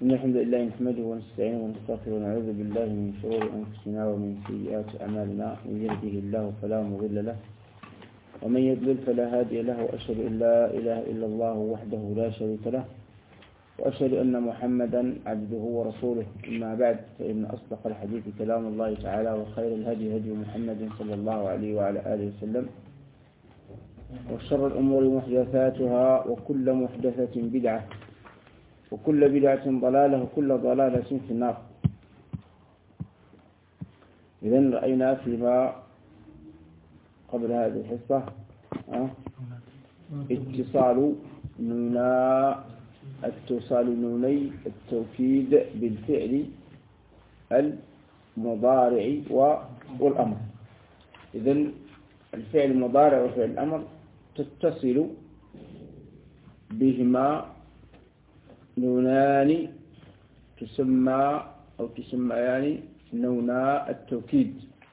إن الحمد لله نحمده ونستعينه ونستغفره ونعوذ بالله من شرور أنفسنا ومن سيئات أعمالنا. من يهده الله فلا مضل له ومن يضلل فلا هادي له، وأشهد أن لا إله إلا الله وحده لا شريك له، وأشهد أن محمدا عبده ورسوله. أما بعد، فإن أصدق الحديث كلام الله تعالى، وخير الهدي هدي محمد صلى الله عليه وعلى آله وسلم، وشر الأمور محدثاتها، وكل محدثة بدعة، وكل بدعة ضلالة، وكل ضلالة في النار. إذن رأينا فيما قبل هذه الحصة اتصال نوني التوكيد بالفعل المضارع والأمر. إذن الفعل المضارع وفعل الأمر تتصل بهما نونان تسميان نونا التوكيد.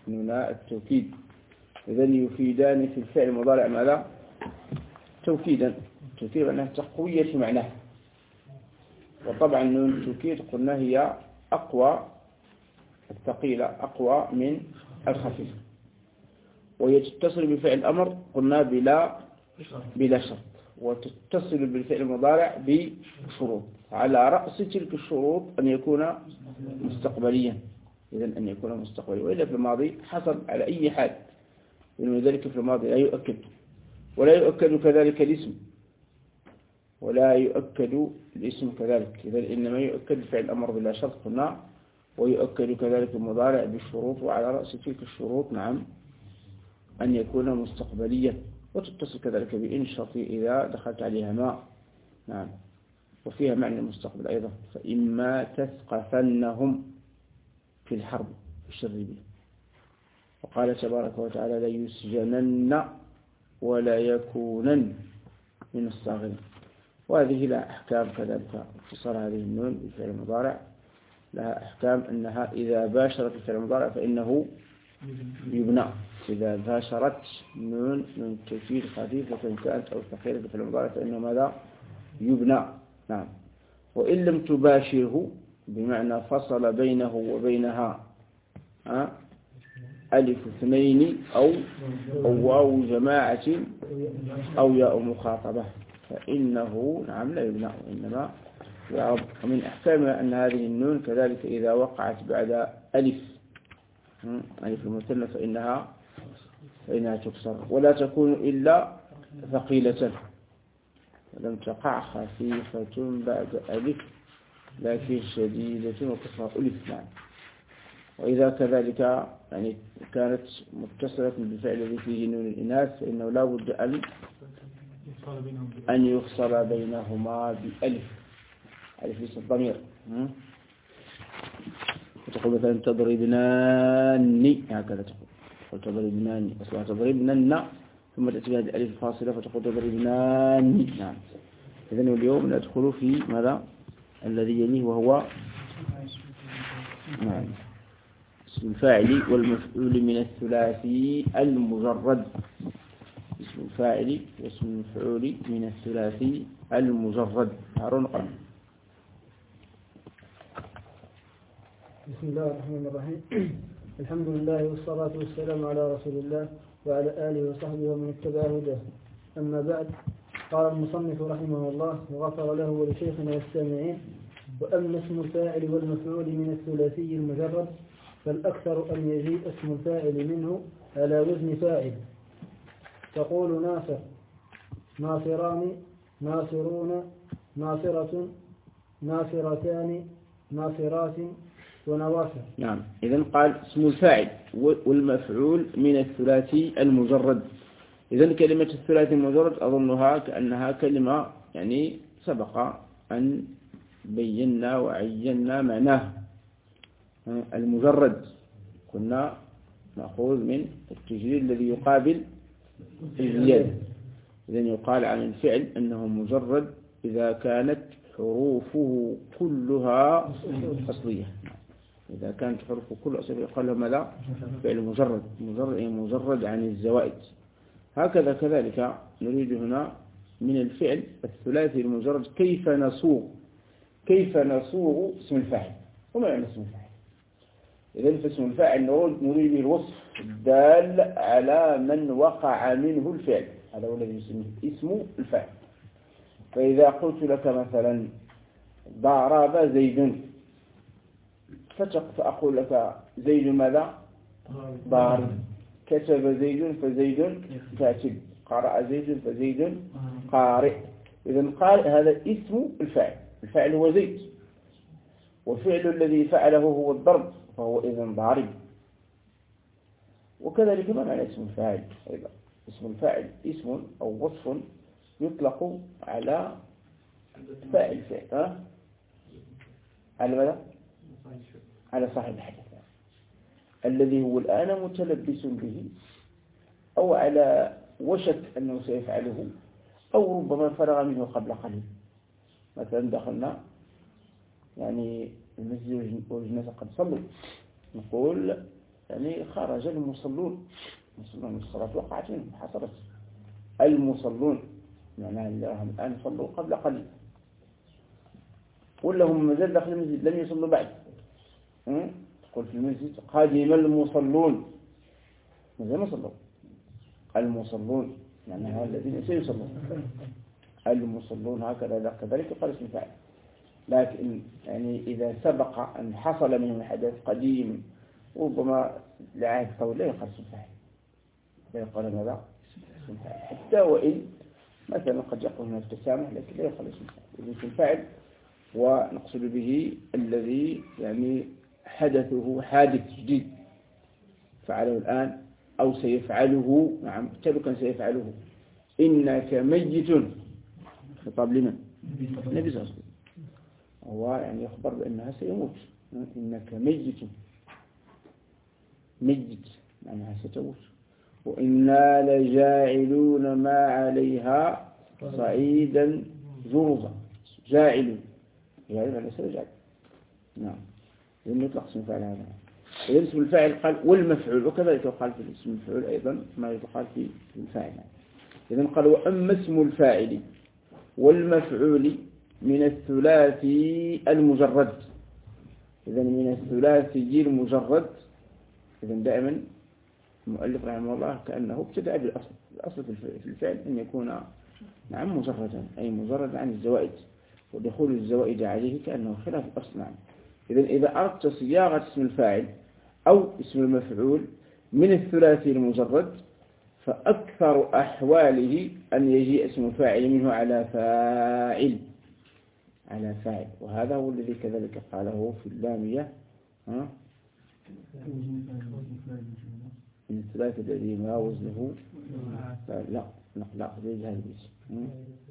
إذن يفيدان في الفعل المضارع ماذا؟ توكيدا معناه تقوية معناه. وطبعا نون التوكيد قلنا هي أقوى، الثقيلة أقوى من الخفيف. وهي تتصل بفعل الأمر قلنا بلا شرط، وتتصل بالفعل المضارع بشروط. على رأس تلك الشروط أن يكون مستقبليا. إذن أن يكون مستقبليا، وإلا في الماضي حصل على أي حال، لأن ذلك في الماضي لا يؤكد، ولا يؤكد كذلك الاسم، كذلك. إذن إنما يؤكد فعل الأمر بلا شرط قلنا، ويؤكد كذلك المضارع بالشروط. وعلى رأس تلك الشروط نعم أن يكون مستقبليا، وتتصل كذلك بإن شرطي إذا دخلت عليها ما. نعم، وفيها معنى المستقبل أيضا. فإما تثقفنهم في الحرب فشرد به. وقال تبارك وتعالى ليسجنن ولا يكونن من الصاغرين. وهذه لها أحكام كذلك. اتصال هذه النون بالفعل المضارع لها أحكام، أنها إذا باشرت الفعل المضارع فإنه يبنى. إذا باشرت نون التوكيد خفيفة كانت أو ثقيلة في الفعل المضارع فإنه ماذا؟ يبنى. نعم. وإن لم تباشره بمعنى فصل بينه وبينها ألف اثنين أو واو جماعة أو ياء مخاطبة فإنه نعم لا يبنى، وإنما يعرب. ومن أحكامها أن هذه النون كذلك إذا وقعت بعد ألف المثنى فإنها تكسر، ولا تكون إلا ثقيلة. ولم تقع خفيفة بعد ألف لكن شديدة وكسر ألف. نعم. وإذا كذلك يعني كانت متصلة بالفعل الذي فيه نون الإناث فإنه لا بد أن يفصل بينهما بألف، ألف ليس الضمير. فتقول مثلا تضربناني، هكذا تقول تضربناني، أصلها تضربنن، ثم تأتي بهذه الألف الفاصلة فتقول تضربناني. نعم. إذن اليوم ندخل في ماذا؟ الذي يليه، وهو نعم اسم الفاعل والمفعول من الثلاثي المجرد. اسم الفاعل واسم المفعول من الثلاثي المجرد. هارون قرأ. بسم الله الرحمن الرحيم. الحمد لله والصلاة والسلام على رسول الله وعلى آله وصحبه ومن اتبع هداه. أما بعد، قال المصنف رحمه الله وغفر له ولشيخنا والسامعين: وأما اسم الفاعل والمفعول من الثلاثي المجرد فالأكثر أن يجيء اسم الفاعل منه على وزن فاعل. تقول ناصر، ناصران، ناصرون، ناصرة، ناصرتان، ناصرات، ونواصر. نعم. إذن قال اسم الفاعل والمفعول من الثلاثي المجرد. إذن كلمة الثلاثي المجرد أظنها كأنها كلمة يعني سبق أن بينا وعينا معناه. المجرد كنا نأخذ من التجريد الذي يقابل الزيادة. إذن يقال عن الفعل أنه مجرد إذا كانت حروفه كلها أصلية. إذا كانت حروفه كلها أصلية يقال له ماذا؟ فعل مجرد عن الزوائد. هكذا كذلك نريد هنا من الفعل الثلاثي المجرد كيف نصوغ كيف نصوغ اسم الفاعل؟ وما معنى اسم الفاعل؟ إذن فاسم الفاعل نريد به الوصف الدال على من وقع منه الفعل، هذا هو الذي يسميه اسم الفاعل. فإذا قلت لك مثلا ضرب زيد، فأقول لك زيد ماذا؟ ضارب. كتب زيد فزيد كاتب. قرأ زيد فزيد قارئ. إذن قارئ هذا اسم الفاعل، الفاعل هو زيد، والفعل الذي فعله هو الضرب، فهو إذن ضارب. وكذلك ما معنى اسم الفاعل أيضا؟ اسم الفاعل اسم أو وصف يطلق على فاعل فعل، على ماذا؟ على صاحب الحدث الذي هو الآن متلبس به، أو على وشك أنه سيفعله، أو ربما فرغ منه قبل قليل. مثلا دخلنا يعني المسجد والناس قد صلوا، نقول يعني خرج المصلون من الصلاة، وقعت منهم حصلت المصلون، معناها أنهم الآن صلوا قبل قليل، ولا هم مازال داخل المسجد لم يصلوا بعد. تقول في المسجد قادم المصلون، مازال ما صلوا. المصلون معناها الذين سيصلون، المصلون هكذا كذلك يقال اسم فاعل. لكن يعني إذا سبق أن حصل منه حدث قديم ربما لعهد طويل لا يقال اسم فاعل، لا يقال ماذا؟ اسم فاعل، حتى وإن مثلا قد يقول هناك تسامح، لكن لا يقال اسم فاعل. اسم فاعل ونقصد به الذي يعني حدثه حادث جديد فعله الآن أو سيفعله. نعم كان سيفعله. إنك ميت، خطاب لمن؟ النبي صلى الله عليه وسلم، هو يعني يخبر بأنها سيموت. إنك ميت، ميت معناها ستموت. وإنا لجاعلون ما عليها صعيدا جرزا. جاعل يعني ليس جاعل. نعم لأنه يطلق اسم الفاعل هذا. إذن اسم الفاعل قال والمفعول، وكذلك يقال في اسم الفعول أيضا ما يقال في الفاعل. إذن قال وأما اسم الفاعل والمفعول من الثلاثي المجرد. إذن من الثلاثي المجرد، إذن دائما المؤلف رحمه الله كأنه ابتدأ بالأصل. الأصل في الفعل أن يكون نعم مجردا، أي مجرد عن الزوائد، ودخول الزوائد عليه كأنه خلاف الأصل. نعم. إذا أردت صياغة اسم الفاعل أو اسم المفعول من الثلاثي المجرد، فأكثر أحواله أن يجيء اسم الفاعل منه على فاعل، على فاعل. وهذا هو الذي كذلك قاله في اللامية من الثلاثي الذي ما وزنه لا ليس هذا الاسم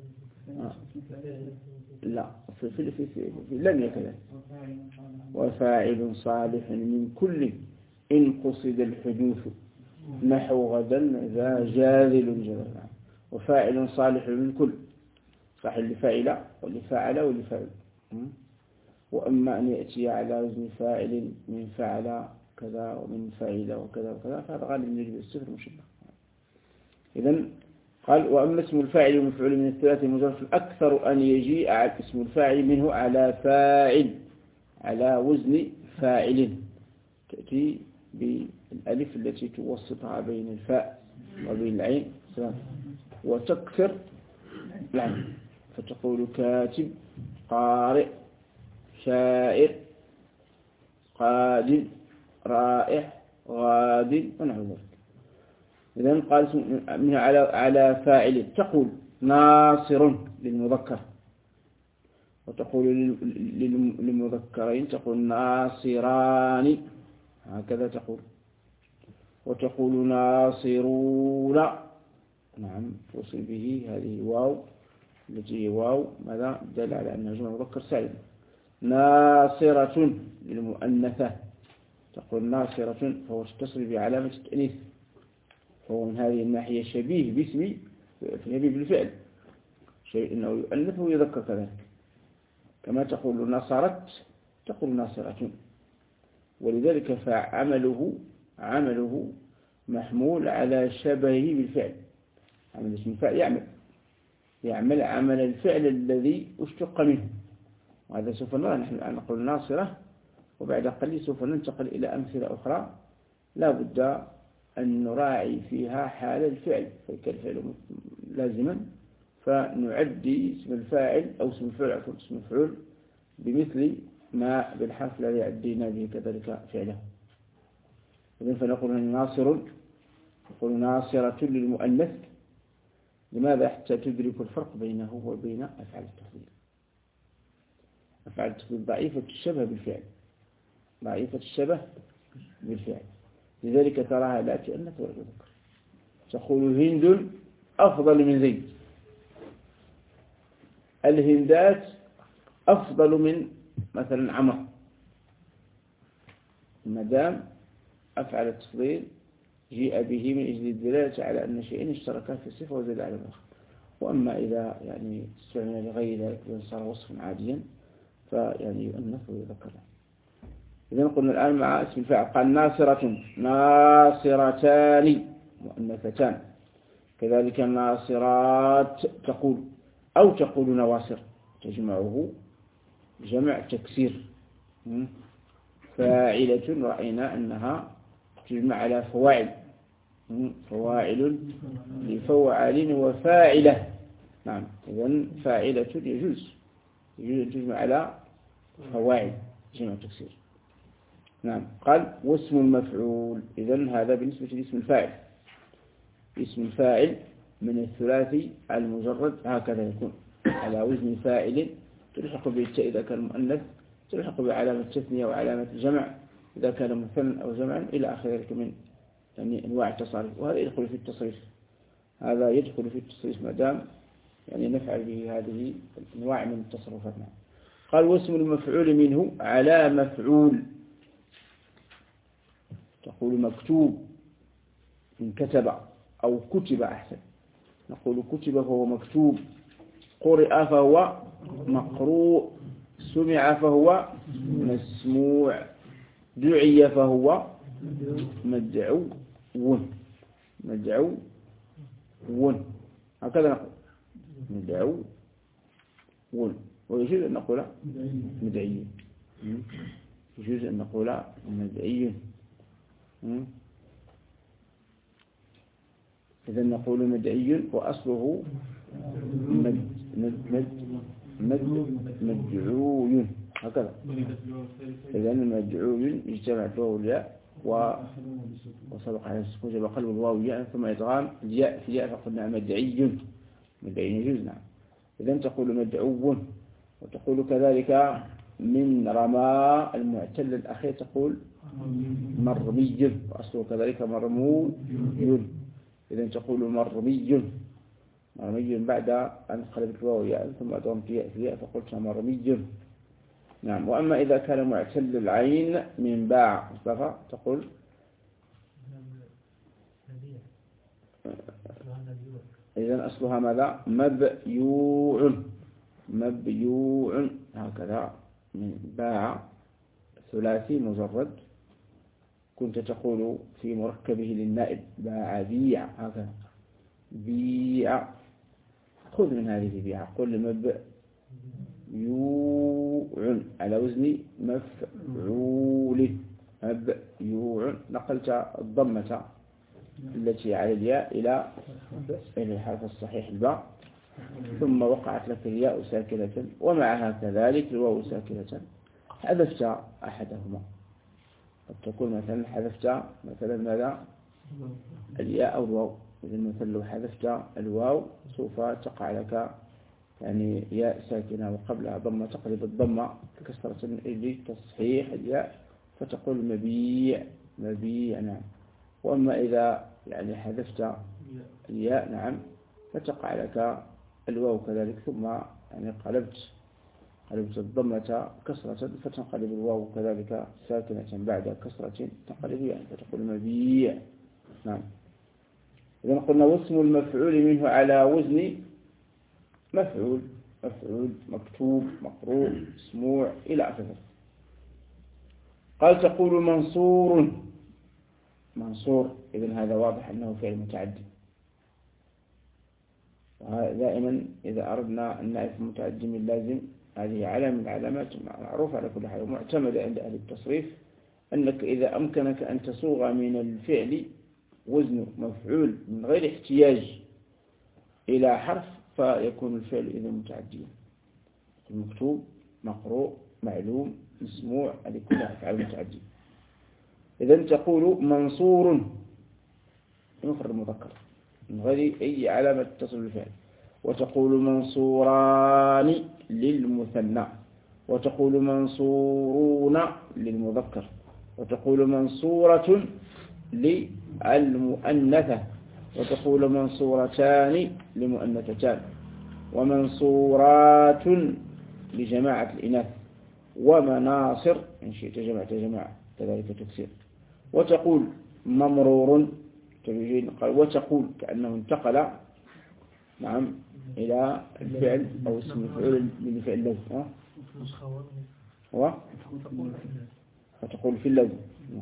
لا في لم يكن. وفاعل صالح من كل إن قصد الحدوث نحو غدا ذا جاذل جذل. وفاعل صالح من كل، صح لفاعل ولفاعل ولفاعل. وأما أن يأتي على وزن فاعل من فعل كذا ومن فاعل وكذا وكذا فهذا غالب يجب الصفر المشبه. إذن قال وأما اسم الفاعل والمفعول من الثلاثة المجرد فالأكثر أن يجيء على اسم الفاعل منه على فاعل، على وزن فاعل، تأتي بالألف التي توسطها بين الفاء وبين العين وتكثر العين، فتقول كاتب قارئ شاعر قادم رائح غادر ونحو ذلك. إذن قال منها على فاعل. تقول ناصر للمذكر، وتقول للمذكرين تقول ناصران، هكذا تقول. وتقول ناصرون، نعم توصل به هذه واو التي هي واو ماذا دل على أنها جمع مذكر سالم. ناصرة للمؤنثة، تقول ناصرة، فهو تتصل بعلامة التأنيث، فهو من هذه الناحية شبيه باسم شبيه بالفعل، شيء إنه يؤنث ويذكر كذلك. كما تقول نصرت تقول ناصرة، ولذلك فعمله محمول على شبهه بالفعل. عمل اسم الفعل يعمل عمل الفعل الذي اشتق منه، وهذا سوف نرى. نحن الآن نقول ناصرة، وبعد قليل سوف ننتقل إلى أمثلة أخرى لا بد أن نراعي فيها حال الفعل، فكان الفعل لازما فنعدي اسم الفاعل أو اسم المفعول بمثل ما بالحرف الذي يعدينا به كذلك فعله. إذن فنقول ناصر، نقول ناصرة للمؤنث. لماذا؟ حتى تدرك الفرق بينه وبين أفعال التفضيل. أفعال التفضيل ضعيفة الشبه بالفعل، ضعيفة الشبه بالفعل، لذلك تراها لا تؤنث ولا تذكر. تقول هند أفضل من زيد، الهندات أفضل من مثلا عمر، ما دام أفعل التفضيل جيء به من أجل الدلالة على أن شيئين اشتركا في الصفة وزاد على الآخر. وأما إذا يعني استعمل لغير ذلك صار وصفا عاديا فيعني يؤنث ويذكر. إذا قلنا الآن مع اسم الفاعل، قال ناصرة، ناصرتان مؤنثتان، كذلك الناصرات تقول، أو تقول نواصر، تجمعه جمع تكسير. فاعلة رأينا أنها تجمع على فواعل، فواعل لفوعل وفاعلة. نعم، إذن فاعلة يجوز أن تجمع على فواعل جمع تكسير. نعم. قال واسم المفعول، إذن هذا بالنسبة لاسم الفاعل. اسم الفاعل من الثلاثي المجرد هكذا يكون على وزن فاعل، تلحق بالتاء إذا كان مؤنث، تلحق بعلامة التثنية وعلامة الجمع إذا كان مثنى أو جمعا إلى آخر ذلك من يعني أنواع التصاريف. وهذا يدخل في التصريف، هذا يدخل في التصريف ما دام يعني نفعل به هذه الأنواع من التصرفات. قال واسم المفعول منه على مفعول، تقول مكتوب إن كتب أو كتب أحسن، نقول كتب فهو مكتوب، قرئ فهو مقروء، سمع فهو مسموع، دعي فهو مدعو، مدعو، هكذا نقول مدعو، ويجوز أن نقول مدعي، يجوز أن نقول مدعي. إذا نقول مدعي وأصله مدعوي هكذا. إذا مدعوي يجتمع فيه الياء وسبق على السكون جب قلب الواو ياء ثم إدغام الياء في الياء فقلنا مدعي، مدعي يجوز. نعم. إذا تقول مدعو، وتقول كذلك من رمى المعتل الأخير تقول مرمي، وأصله كذلك مرموي. إذا تقول مرمي، مرمي بعد أن قلبت الواو ياء ثم أدغمت ياء في ياء فقلت مرمي. نعم. وأما إذا كان معتل العين من باع مصطفى تقول إذا أصلها ماذا؟ مبيوع، مبيوع هكذا من باع ثلاثي مجرد، كنت تقول في مركبه للنائب باع بيع هكذا، بيع، خذ من هذه بيع، قل مبيوع على وزن مفعول، مبيوع، نقلت الضمة التي على الياء إلى الحرف الصحيح الباء، ثم وقعت لك الياء ساكنة ومعها كذلك الواو ساكنة، حذفت أحدهما. قد تكون مثلا حذفت مثلا ماذا؟ الياء أو الواو. إذا مثلا لو حذفت الواو سوف تقع لك يعني ياء ساكنة وقبلها ضمة، تقلب الضمة كسرة من أجل تصحيح الياء فتقول مبيع، مبيع. نعم. وأما إذا يعني حذفت الياء نعم فتقع لك الواو كذلك، ثم يعني قلبت الضمة كسرة فتنقلب الواو كذلك ساكنة بعد كسرة تنقلب يعني فتقول مبيع. نعم. إذا قلنا واسم المفعول منه على وزن مفعول، مفعول، مكتوب، مقروء، مسموع إلى آخره. قال تقول منصور، منصور، إذن هذا واضح أنه فعل متعدي. دائما إذا أردنا أن نعرف المتعدي من لازم هذه علامة من العلامات معروفة على كل حال ومعتمدة عند أهل التصريف، أنك إذا أمكنك أن تصوغ من الفعل وزن مفعول من غير احتياج إلى حرف فيكون الفعل إذا متعديا. المكتوب، مقروء، معلوم، مسموع، هذه كلها أفعال متعدية. إذا تقول منصور مفرد مذكر من غير أي علامة تتصل بالفعل، وتقول منصوران للمثنى، وتقول منصورون للمذكر، وتقول منصورة للمؤنثة، وتقول منصورتان لمؤنثتان، ومنصورات لجماعة الإناث، ومناصر إن شئت جمعت جماعة كذلك تكسير. وتقول ممرور، وتقول كأنه انتقل نعم إلى الفعل أو اسم الفعل من فعل اللوز فتقول في اللوز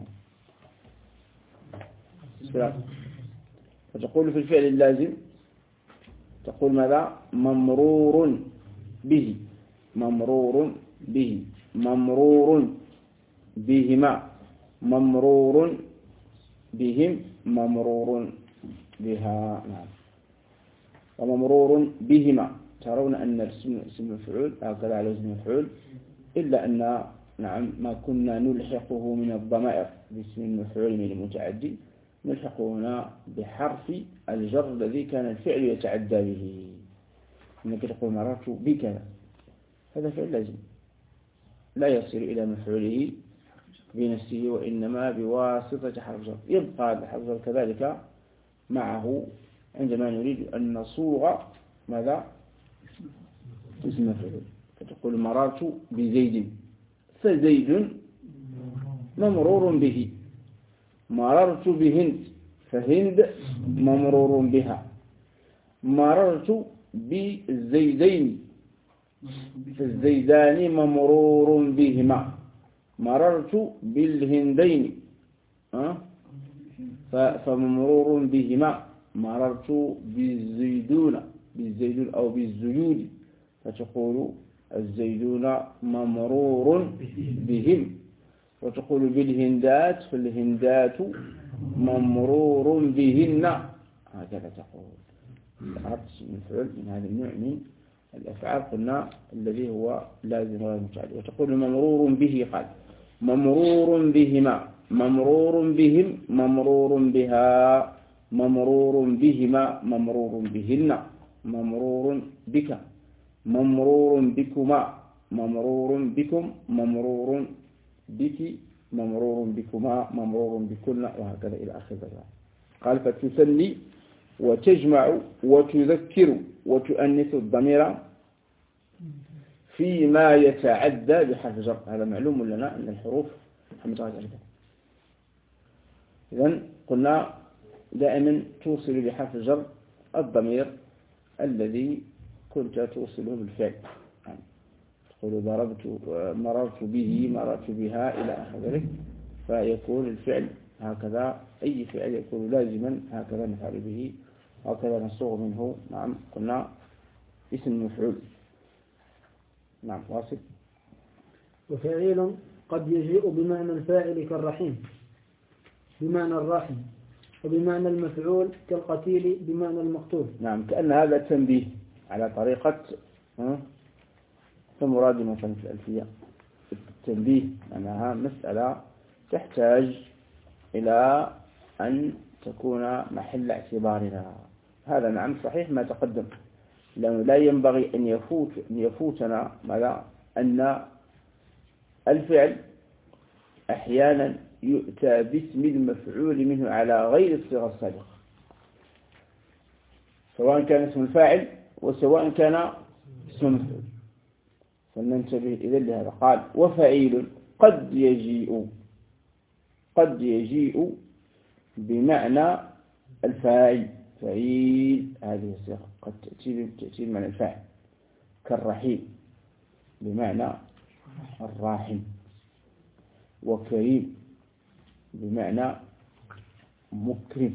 فتقول في الفعل اللازم تقول ماذا؟ ممرور به، ممرور به، ممرور بهما، ممرور بهم، ممرور بها. نعم. وممرور بهما. ترون أن اسم المفعول هكذا على وزن المفعول، إلا أن نعم ما كنا نلحقه من الضمائر باسم المفعول من المتعدي نلحقه هنا بحرف الجر الذي كان الفعل يتعدى به. إنك تقول مررت بكذا، هذا فعل لازم لا يصل إلى مفعوله بنفسه وإنما بواسطة حرف جر. يبقى الحرف جر كذلك معه عندما نريد أن نصوغ ماذا؟ اسم مفعول. فتقول مررت بزيد، فزيد ممرور به. مررت بهند، فهند ممرور بها. مررت بالزيدين، فالزيدان ممرور بهما. مررت بالهندين فممرور بهما. مررت بالزيدون، بالزيدون أو بالزيود، فتقول الزيدون ممرور بهم. وتقول بالهندات، فالهندات ممرور بهن. هكذا تقول. المفعول من هذا النوع من الأفعال قلنا الذي هو لازم غير متعدي. وتقول ممرور به، قال ممرور بهما، ممرور بهم، ممرور بها، ممرور بهما، ممرور بهن، ممرور بك، ممرور بكما، ممرور بكم، ممرور بك، ممرور بكما، ممرور بكن، وهكذا إلى آخر ذلك. قال فتثني وتجمع وتذكر وتؤنث الضمير فيما يتعدى بحرف جر. هذا معلوم لنا أن الحروف متعددة. إذن قلنا دائما توصل بحرف الجر الضمير الذي كنت توصله بالفعل. تقول ضربت، مررت به، مررت بها إلى آخر ذلك، فيكون الفعل هكذا. أي فعل يكون لازما هكذا نفعل به، هكذا نصوغ منه. نعم قلنا اسم مفعول. نعم واصل. وفعيل قد يجيء بمعنى الفاعل كالرحيم بمعنى الراحم، وبمعنى المفعول كالقتيل بمعنى المقتول. نعم، كأن هذا تنبيه على طريقة فمراد مثلا في الألفية التنبيه أنها مسألة تحتاج إلى أن تكون محل اعتبارنا. هذا نعم صحيح ما تقدم، لأنه لا ينبغي أن يفوتنا ماذا؟ أن الفعل أحيانا يؤتى باسم المفعول منه على غير الصيغة السابقة، سواء كان اسم الفاعل وسواء كان اسم المفعول. فلننتبه إذن لهذا. قال وفعيل قد يجيء، قد يجيء بمعنى الفاعل. فعيل هذه الصيغة قد تأتي بمعنى الفاعل، كالرحيم بمعنى الراحم، وكريم بمعنى مكرم،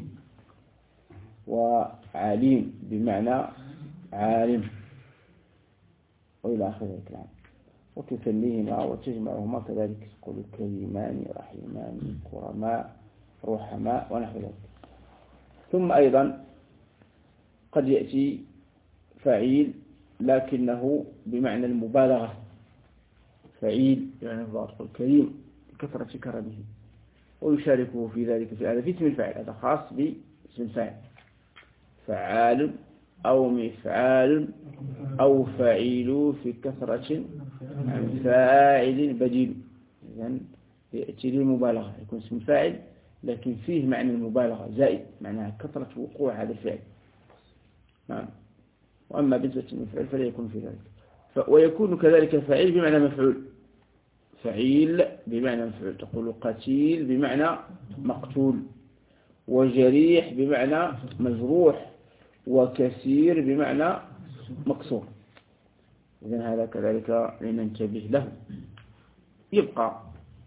وعليم بمعنى عالم، وإلى آخر الكلام. وتثنيهما وتجمعهما كذلك، تقول كريمان رحيمان كرماء رحماء ونحو ذلك. ثم أيضا قد يأتي فعيل لكنه بمعنى المبالغة، فعيل يعني الضابط الكريم بكثرة كرمه، ويشاركه في ذلك في هذا في اسم الفاعل، هذا خاص باسم الفاعل، فعال أو مفعال أو فعيل في كثرة عن فاعل بديل. إذن يأتي للمبالغة، يكون اسم فاعل لكن فيه معنى المبالغة زائد، معناها كثرة وقوع هذا الفعل. نعم. وأما بالنسبة للمفعول فلا يكون في ذلك. ويكون كذلك فعيل بمعنى مفعول، فعيل بمعنى مفعول، تقول قتيل بمعنى مقتول، وجريح بمعنى مجروح، وكثير بمعنى مكسور. إذن هذا كذلك لننتبه له. يبقى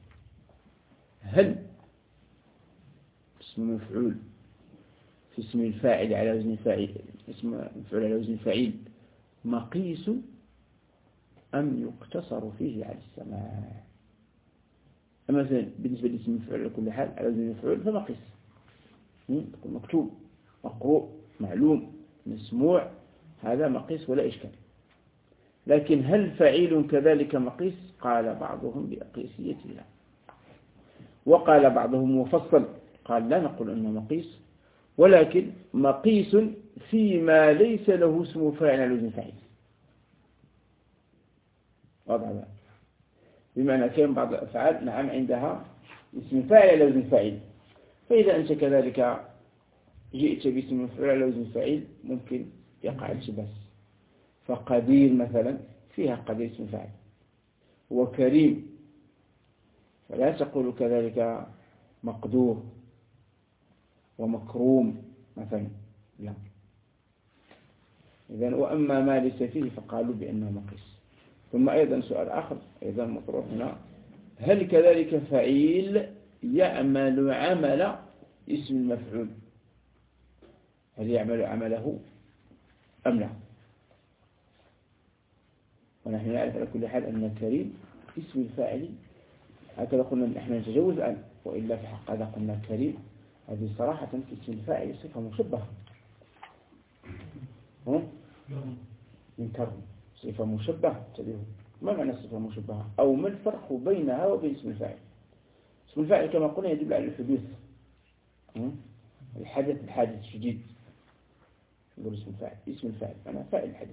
هل اسم مفعول في اسم الفاعل على وزن فاعل، اسم مفعول على وزن فعيل مقيس أم يقتصر فيه على السماع؟ مثلا بالنسبة لاسم المفعول على كل حال على وزن المفعول فمقيس، تقول مكتوب مقروء معلوم مسموع، هذا مقيس ولا إشكال. لكن هل فعيل كذلك مقيس؟ قال بعضهم بأقيسيته لا، وقال بعضهم مفصل، قال لا نقول أنه مقيس، ولكن مقيس فيما ليس له اسم فاعل على وزن فعيل. واضح هذا؟ بمعنى كان بعض الأفعال نعم عندها اسم فاعل على وزن فعيل، فإذا أنت كذلك جئت باسم مفعول على وزن فعيل ممكن يقع التباس. فقدير مثلا فيها قدير اسم فاعل، وكريم فلا تقول كذلك مقدور ومكروم مثلا، لا. إذن وأما ما ليس فيه فقالوا بأنه مقيس. ثم أيضا سؤال آخر أيضا مطروح هنا، هل كذلك فعيل يعمل عمل اسم المفعول؟ هل يعمل عمله أم لا؟ ونحن نعرف على كل حال أن كريم اسم الفاعل، هكذا قلنا نحن نتجوز الآن، وإلا في حق هذا قلنا كريم هذه صراحة في اسم الفاعل صفة مشبهة من كرم، صفة مشبهة. ما معنى صفة مشبهة؟ أو ما الفرق بينها وبين اسم الفاعل؟ اسم الفاعل كما قلنا يدل على الحدوث، الحادث الشديد، يقول اسم الفاعل. اسم الفاعل معنى فاعل الحدث،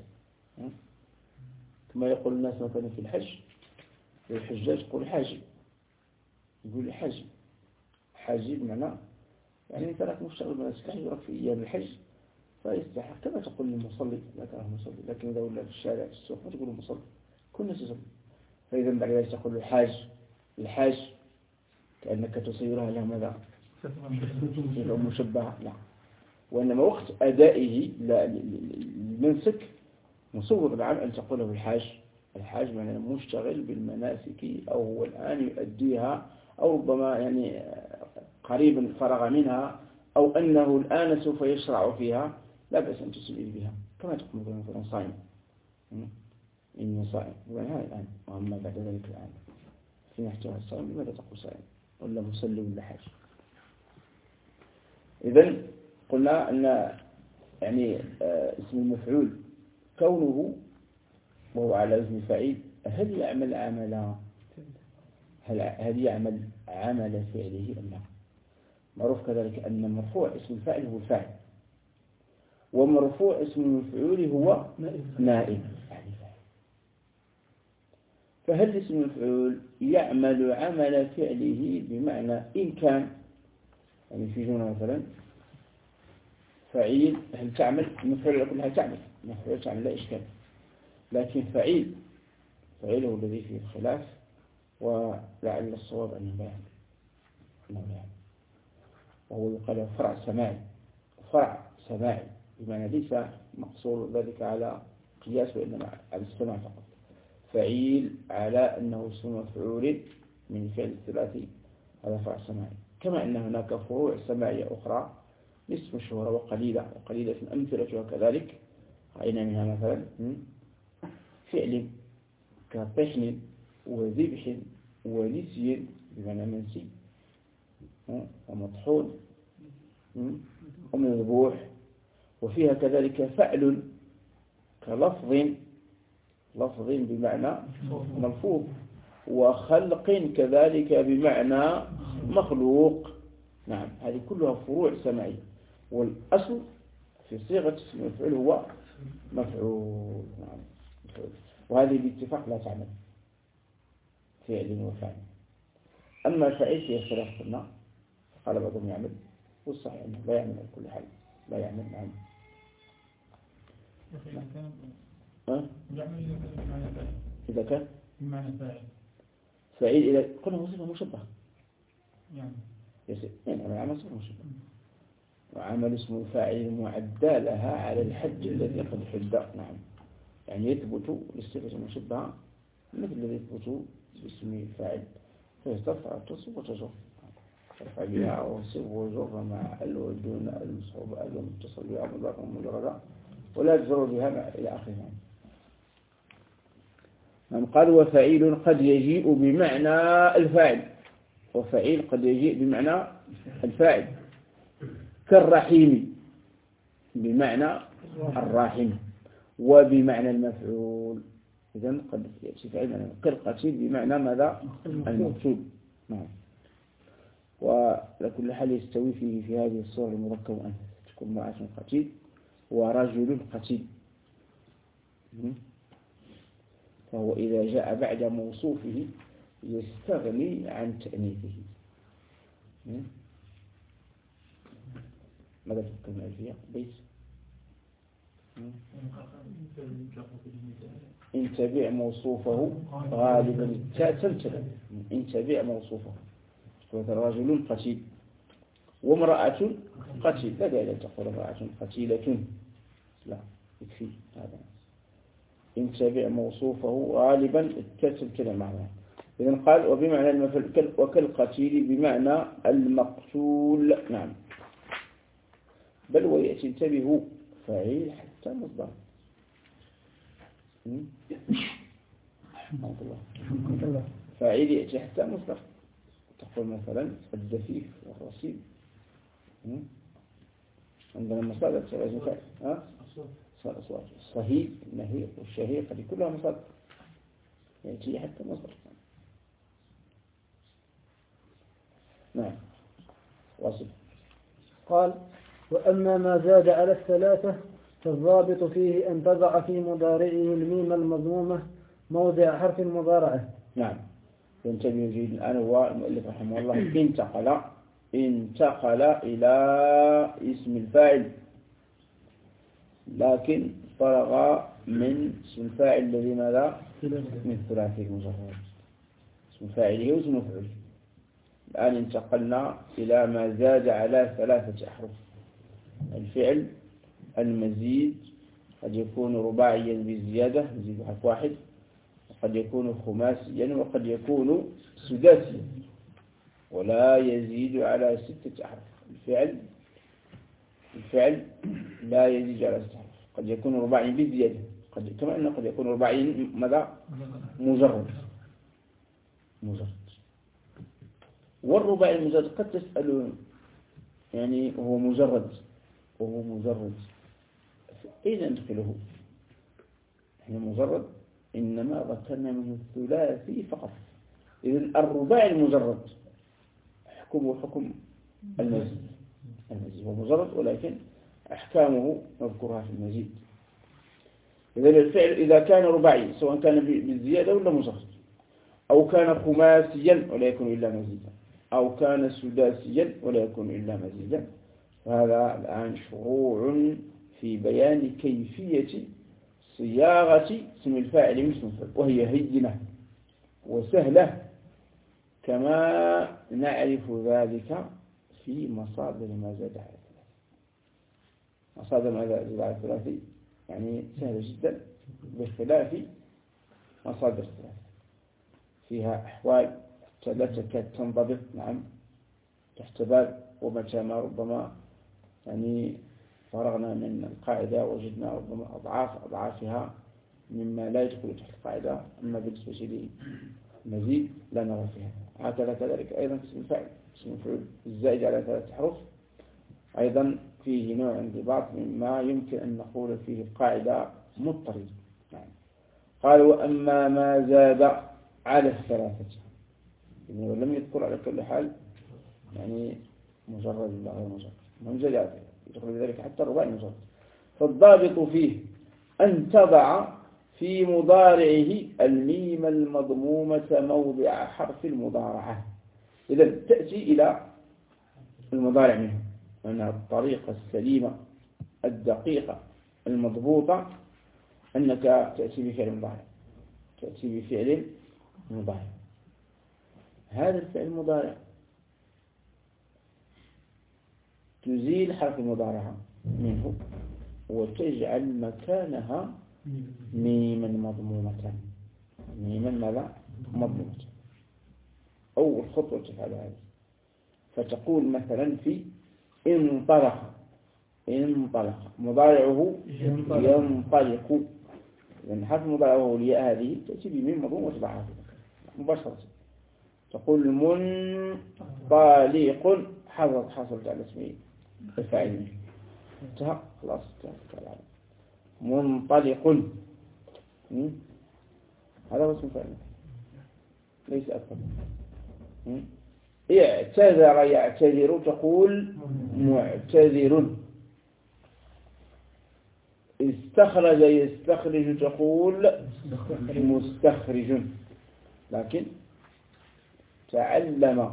كما يقول الناس مثلا في الحج الحجاج يقول حاجب، يقول حاجب، حاجب معنى يعني تراك مشتغل بالسلاح يراك في أيام الحج فيستحق، كما تقول المصلي لا تراه مصلي، لكن إذا ولا في الشارع في السوق ما تقول مصلي، كل الناس يصلي. فإذا بعد ذلك تقول الحاج، الحاج كأنك تصيرها لها ماذا؟ صفة مشبهة، لا. وإنما وقت أدائه للمنسك مصور العام أن تقوله الحاج. الحاج معنى مشتغل بالمناسك، أو هو الآن يؤديها، أو ربما يعني قريبا فرغ منها، أو أنه الآن سوف يشرع فيها، لا بأس أن تسميه بها، كما تقول مثلا صائم، إني صائم، وهذا الآن. وأما بعد ذلك الآن في محتوى الصائم لماذا تقول صائم ولا مصلي ولا حاج؟ إذن قلنا أن يعني اسم المفعول كونه وهو على وزن فعيل، هل يعمل يعمل عمل فعله أم لا؟ معروف كذلك أن مرفوع اسم الفاعل هو الفاعل، ومرفوع اسم المفعول هو نائب يعني فاعل. فهل اسم المفعول يعمل عمل فعله بمعنى إن كان يعني في جملة مثلا فعيل، هل تعمل المفعول كلها تعمل، المفعول تعمل لا إشكال، لكن فعيل هو الذي فيه الخلاف، ولعل الصواب أنه لا يعمل، وهو يقال فرع سماعي بمعنى ليس مقصور ذلك على قياس، وإنما على السماع فقط. فعيل على أنه اسم مفعول من فعل الثلاثي، هذا فرع سماعي. كما أن هناك فروع سماعية أخرى نصف مشهورة وقليلة أمثلتها كذلك، رأينا منها مثلا فعل كطحن وذبح ونسي بمعنى منسي ومطحون ومذبوح. وفيها كذلك فعل كلفظ بمعنى ملفوظ، وخلق كذلك بمعنى مخلوق. نعم، هذه كلها فروع سمعية، والأصل في صيغة اسم المفعول هو مفعول. نعم مفعول. وهذه باتفاق لا تعمل فعل وفعل. أما الفعل فيه خلاف قلنا، قال بعضهم يعمل، والصحيح أنه لا يعمل على كل حال، لا يعمل. نعم إذا كان بمعنى فاعل إذا قلنا وصفة مشبهة يعني عمل صفة مشبهة، وعمل اسم فاعل معدى لها على الحد الذي قد حد. نعم، يعني يثبت للصفة المشبهة مثل الذي يثبت باسم الفاعل، فيسترفع التصب وتجر، ترفع بها وصف وجر مع ال ودون المصحوب ال ومتصل بها مضاف ومجرد ولا تجر بها إلى آخره. من قال وفعيل قد يجيء بمعنى الفاعل، وفعيل قد يجيء بمعنى الفاعل، كالرحيم بمعنى الراحم وبمعنى المفعول. إذن قد يأتي فعيل كالقتيل بمعنى ماذا؟ المقتول. نعم. ولكل حال يستوي فيه في هذه الصورة المركبة أن تكون امرأة قتيل ورجل قتيل، فهو إذا جاء بعد موصوفه يستغني عن تأنيثه. ماذا تفكر من الفيها بيت؟ إن تبع موصوفه غالبا تمتلئ. إن تبع موصوفه رجل قتيل وامرأة قتيل، لا داعي تقول امرأة قتيلة، لا يكفي هذا. إن تبع موصوفه غالبا تمتلئ معناه. إذن قال وبمعنى المفعول وكالقتيل بمعنى المقتول. نعم، بل ويأتي انتبهوا فاعل حتى مصدر. فاعل يأتي حتى مصدر، تقول مثلا الدفيف والرصيد، عندنا مصادر تبع فاعل الصهيب النهيق والشهيق، هذه كلها مصادر يأتي حتى مصدر. نعم واصل. قال وأما ما زاد على الثلاثة فالضابط فيه أن تضع في مضارعه الميم المضمومة موضع حرف المضارعة. نعم، ينتبه جيد. الآن هو المؤلف رحمه الله انتقل إلى اسم الفاعل، لكن فرغ من اسم الفاعل الذي ماذا؟ من الثلاثي المجرد، اسم فاعله واسم مفعوله. الآن انتقلنا إلى ما زاد على ثلاثة أحرف. الفعل المزيد قد يكون رباعيا بالزيادة، يزيد حرف واحد، وقد يكون خماسيا، وقد يكون سداسيا، ولا يزيد على 6 أحرف. الفعل لا يزيد على 6 أحرف، قد يكون رباعيا بالزيادة، كما أنه قد يكون رباعيا ماذا؟ مجرد. والرباعي المجرد قد تسألون يعني وهو مجرد أين ندخله؟ يعني مجرد إنما ذكرنا منه الثلاثي فقط. إذن الرباعي المجرد حكمه حكم المزيد هو مجرد، ولكن أحكامه نذكرها في المزيد. إذن الفعل إذا كان رباعي سواء كان بالزيادة ولا مجرد، أو كان خماسيا ولا يكون إلا مزيدا، أو كان سداسيا ولا يكون إلا مزيدا، فهذا الآن شروع في بيان كيفية صياغة اسم الفاعل من اسم الفعل، وهي هينة وسهلة كما نعرف ذلك في مصادر ما زاد على الثلاثي. مصادر ما زاد على الثلاثي يعني سهلة جدا باختلاف مصادر الثلاثي، فيها أحوال ثلاثة تنضبط. نعم، تحت باب ومتى ما ربما يعني فرغنا من القاعدة وجدنا ربما أضعافها مما لا يدخل تحت القاعدة. أما بالنسبة للمزيد لا نرى فيها. هكذا كذلك أيضا اسم الفاعل، اسم المفعول الزائد على 3 أحرف أيضا فيه نوع انضباط مما يمكن أن نقول فيه القاعدة مضطرد. يعني قال وأما ما زاد على 3 يعني ولم يذكر على كل حال يعني مجرد لا غير مجرد من زاد يدخل بذلك حتى الرباعي مجرد. فالضابط فيه أن تضع في مضارعه الميم المضمومة موضع حرف المضارعة. إذا تأتي إلى المضارع منه أنها الطريقة السليمة الدقيقة المضبوطة أنك تأتي بفعل مضارع، تأتي بفعل مضارع. هذا الفعل المضارع تزيل حرف المضارعة منه وتجعل مكانها ميما مضمومة. ميما ماذا؟ مضمومة. أول خطوة تفعل هذه، فتقول مثلا في انطلق مضارعه ينطلق. لأن حرف مضارعه الياء هذه تأتي بميم مضمومة وتضعها مباشرة. تقول منطلق حصلت على اسمه الفاعل انتهى خلاص انتهى. منطلق هذا هو اسم الفاعل ليس أكثر. اعتذر يعتذر تقول معتذر. استخرج يستخرج تقول مستخرج. لكن تعلم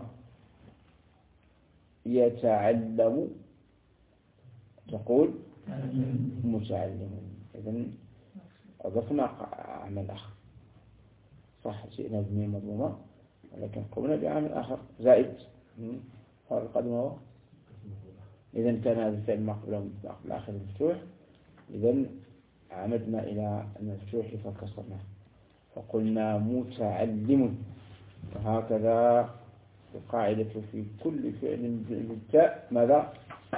يتعلم تقول متعلم. إذن أضفنا عمل آخر. صح شئنا بميم مضمومة ولكن قمنا بعمل آخر زائد قال القدم هو. إذن كان هذا الفعل ما قبله الآخر مفتوح. إذن عمدنا إلى المفتوح فكسرناه فقلنا متعلم. وهكذا القاعدة في كل فعل بالتاء ماذا؟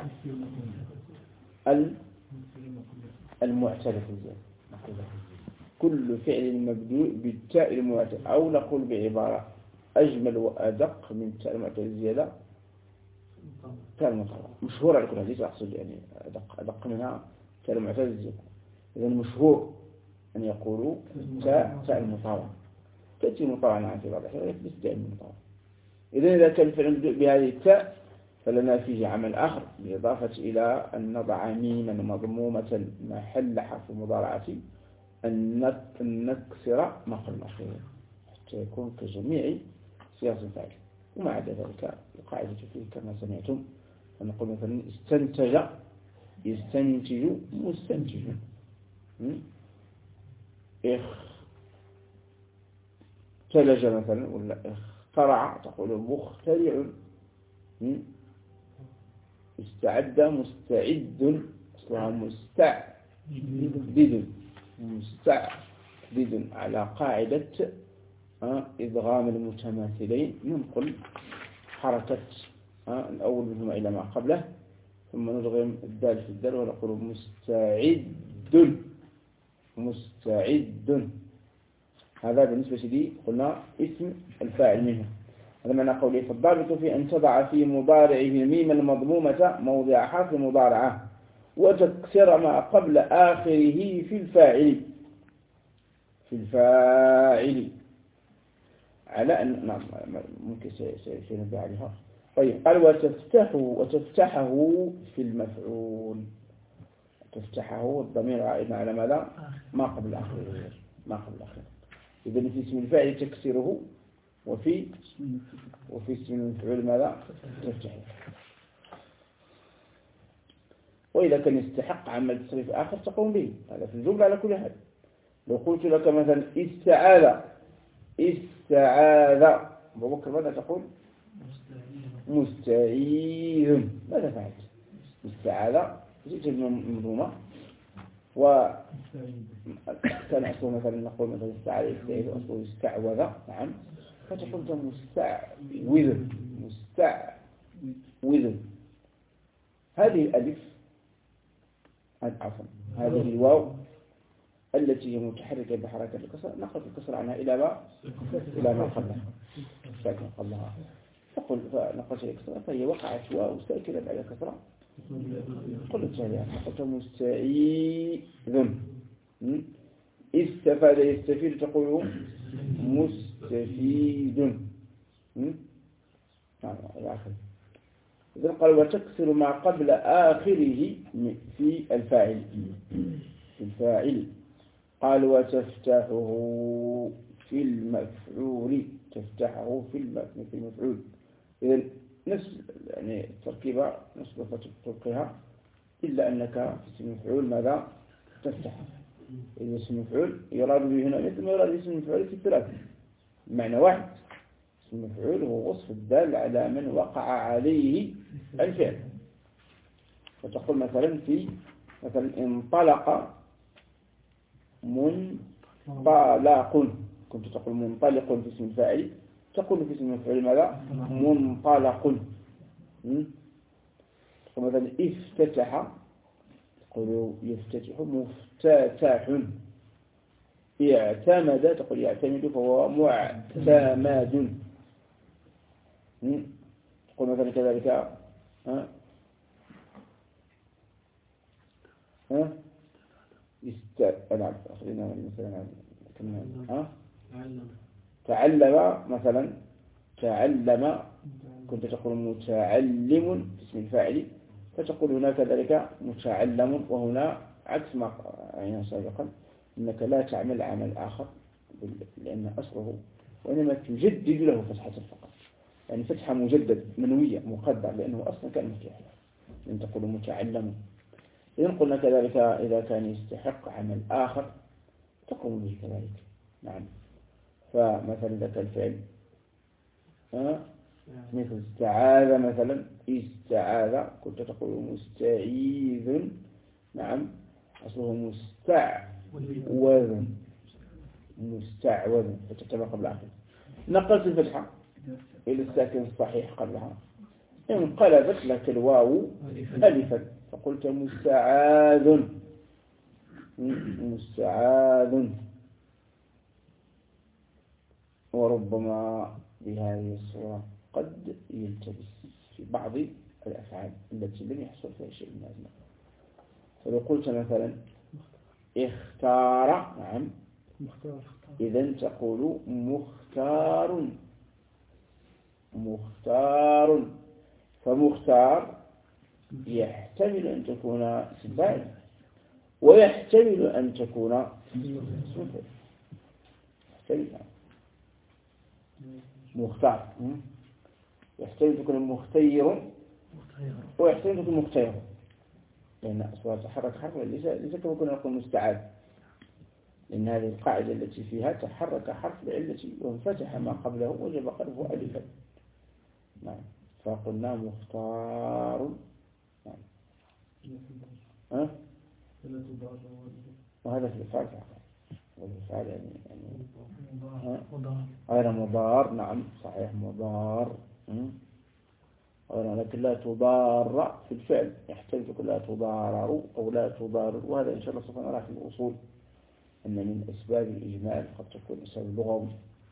المعتل في الزيادة. كل فعل مبدوء بالتاء المعتل أو نقول بعبارة أجمل وأدق من تاء المعتل الزيادة تاء المطلقة. مشهور على كل حديث أقصد يعني أدق منها تاء المعتل الزيادة. إذا مشهور أن يقولوا تاء المطاوعة. تأتي مطاوعة عن في بعض الأحيان بس تاء المطاوعة. إذا كان الفعل مبدوء بهذه التاء فلنا فيه عمل آخر بالإضافة إلى أن نضع ميما مضمومة محل حرف المضارعة أن نكسر ما قبل الأخير حتى يكون كجميع صيغ الفاعل. وما عدا ذلك القاعدة فيه كما سمعتم فنقول مثلا استنتج يستنتج مستنتج. اختلج مثلا ولا اخترع تقول مخترع. استعد مستعد أصلها مستعد على قاعدة إدغام المتماثلين. ننقل حركة الأول منهما إلى ما قبله ثم ندغم الدال في الدال ونقول مستعد. هذا بالنسبة لي قلنا اسم الفاعل منه. هذا معنى قوله فالضابط في أن تضع في مضارعه الميم المضمومة موضع حرف مضارعة وتكسر ما قبل آخره في الفاعل على أن نعم ممكن سينبه عليها. طيب قال وتفتحه في المفعول. تفتحه الضمير عائد على ماذا؟ ما قبل الأخير. إذا في اسم الفاعل تكسره وفي اسم المفعول ماذا؟ تفتحه. وإذا كان يستحق عمل تصريف آخر تقوم به. هذا في الجملة على كل حال. لو قلت لك مثلا استعاذ أبو بكر ماذا تقول؟ مستعيذ. ماذا فعلت؟ استعاذ جئت بمضمومة وكان أصله مثلا نقول مثلا استعاذ يستعيذ أصله استعوذ. نعم فتقول مستعوذ. هذه الألف عفوا هذه الواو التي هي متحركة بحركة الكسر نقلت الكسر عنها إلى ما قبلها ساكن قبلها فنقلت الكسر فهي وقعت واو ساكنة على كسرة قلت عليها قلت مستعيذ استفاد يستفيد تقول مستفيد إلى آخره. إذن قال وتكسر ما قبل آخره في الفاعل قال وتفتحه في المفعول تفتحه في المفعول. إذن نفس يعني التركيبة نفس تبقيها إلا أنك في اسم المفعول ماذا تفتح. إذا اسم المفعول يراد به هنا مثل ما يراد اسم المفعول في الثلاثة معنى واحد. اسم المفعول هو وصف الدال على من وقع عليه الفعل. فتقول مثلا انطلق منطلق كنت تقول منطلق في اسم الفاعل تقول في اسم المفعول ماذا منطلق. تقول مثلا افتتح تقول يفتتح مفتتح. اعتمد تقول يعتمد فهو معتمد. تقول مثلا كذلك خلينا مثلا تعلم مثلا تعلم كنت تقول متعلم اسم الفاعل فتقول هنا كذلك متعلم وهنا عكس ما يعني سابقا انك لا تعمل عمل اخر لان اصله وانما تجدد له فتحة فقط يعني فتحة مجدد منوية مقدر لانه اصلا كان مفتوحا لان تقول متعلم. إذن قلنا كذلك إذا كان يستحق عمل آخر تقوم به كذلك. نعم. فمثلا ذاك الفعل مثل استعاذ مثلا استعاذ كنت تقول مستعيذ. نعم أصله مستعوذ فتتبع قبل آخر. نقلت الفتحة إلى الساكن الصحيح قبلها انقلبت لك الواو ألفا فقلت مستعاذ وربما بهذه الصورة قد يلتبس في بعض الأفعال التي لم يحصل فيها شيء من هذا. فلو قلت مثلا اختار نعم إذن تقول مختار فمختار يحتمل أن تكون اسم فاعل ويحتمل أن تكون اسم فاعل. مختار يحتمل أن تكون مختير ويحتمل أن تكون مختير لأن أصلا تحرك حرف ليس كما كنا نقول مستعاد لأن هذه القاعدة التي فيها تحرك حرف لعلة وانفتح ما قبله وجب قلبه ألفا. نعم فقلنا مختار. نعم وهذا في الفعل والفعل يعني غير مضار. نعم صحيح مضار لكن لا تضار في الفعل يحتمل تكون لا تضارر أو لا تضارر وهذا إن شاء الله سوف نرى في الأصول أن من أسباب الإجمال قد تكون أسباب لغوي.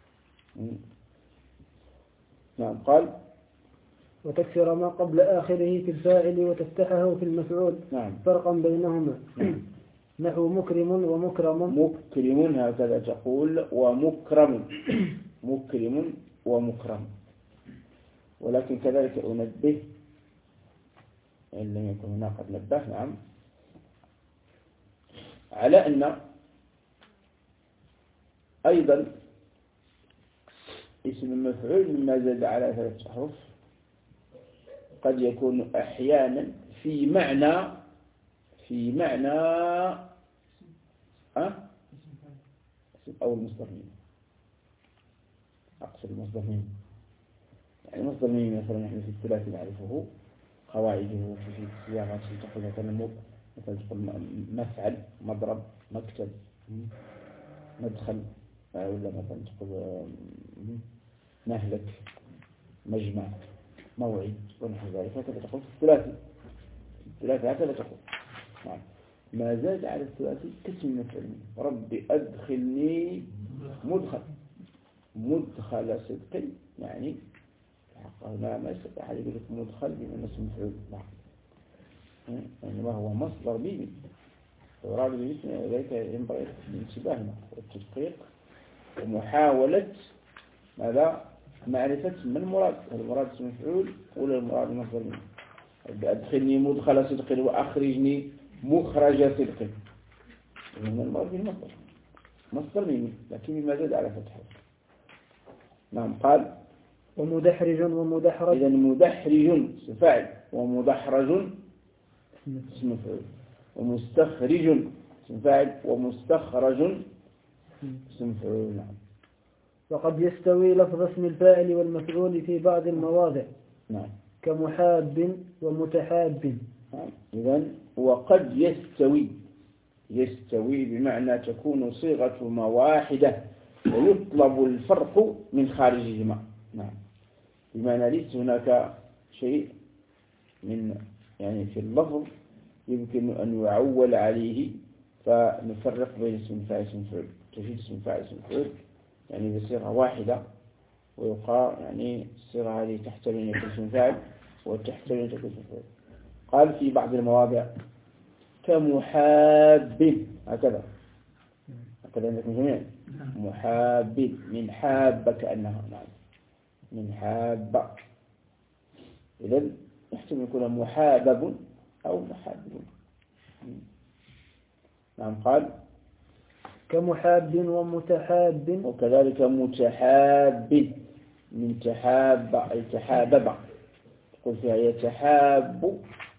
نعم قال وتكسر ما قبل آخره في الفاعل وتفتحه في المفعول. نعم. فرقا بينهما نحو مكرم ومكرم هكذا تقول ومكرم مكرم ومكرم. ولكن كذلك أنبه إن لم يكن هنا قد نبه. نعم على أن أيضا اسم المفعول مما زاد على 3 أحرف قد يكون أحيانا في معنى أو المصدر ميم. أقصد المصدر ميم يعني مصدر ميم مثلا نحن في الثلاثي نعرفه قواعده في الصياغة تقول مثلا تقول مفعل مضرب مكتب مدخل ولا مثلا تقول مهلك مجمع موعد ونحو ذلك هكذا تقول في الثلاثي هكذا تقول. نعم ما زاد على الثلاثي كاسم مفعول منه. ربي أدخلني مدخل صدق، يعني ما يستطيع أحد يقول لك مدخل بما اسم مفعول، يعني ما هو مصدر به ويراد به ذلك ينبغي الانتباه والتدقيق ومحاولة ماذا معرفة ما المراد، هل المراد اسم مفعول ولا المراد مصدر منه. أدخلني مدخل صدق وأخرجني مخرج صدق، من المراد به مصدر منه، لكن بما زاد على فتحه. نعم. قال ومدحرج ومدحرج. إذا مدحرج فاعل ومدحرج اسم مفعول، ومستخرج اسم فاعل ومستخرج اسم مفعول. نعم. وقد يستوي لفظ اسم الفاعل والمفعول في بعض المواضع. نعم. كمحاب ومتحاب. نعم. إذا وقد يستوي بمعنى تكون صيغتهما واحدة ويطلب الفرق من خارجهما. نعم. بمعنى ليس هناك شيء من يعني في اللفظ يمكن أن يعول عليه فنفرق بين اسم الفاعل واسم المفعول. تجد اسم الفاعل واسم المفعول يعني بصيغة واحدة، ويقال يعني الصيغة هذه تحتمل أن يكون اسم فاعل وتحتمل أن تكون اسم مفعول. قال في بعض المواضع كمحاب، هكذا عندكم جميعا. محاب من حاب كأنها. نعم. من حاب. إذن يحتمل يكون محابب أو محابب. نعم. قال كمحاب ومتحاب. وكذلك متحاب من تحاب أي تحابب، تقول فيها يتحاب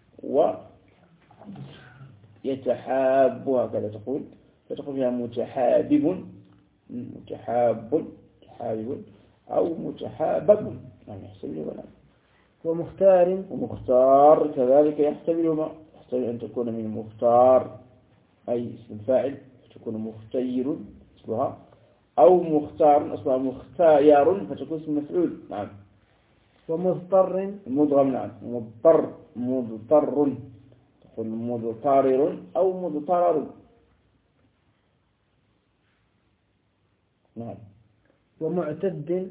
ويتحاب، هكذا تقول، فتقول فيها متحابب أو متحابب. نعم. يحتمل ولا. ومختار كذلك يحتمل أن تكون من مختار أي اسم الفاعل، تكون مختير اسمها، أو مختار أصلها مختار فتكون اسم مفعول. نعم. ومضطر مضغم. نعم. مضطر تقول مضطرر أو مضطرر. نعم. ومعتد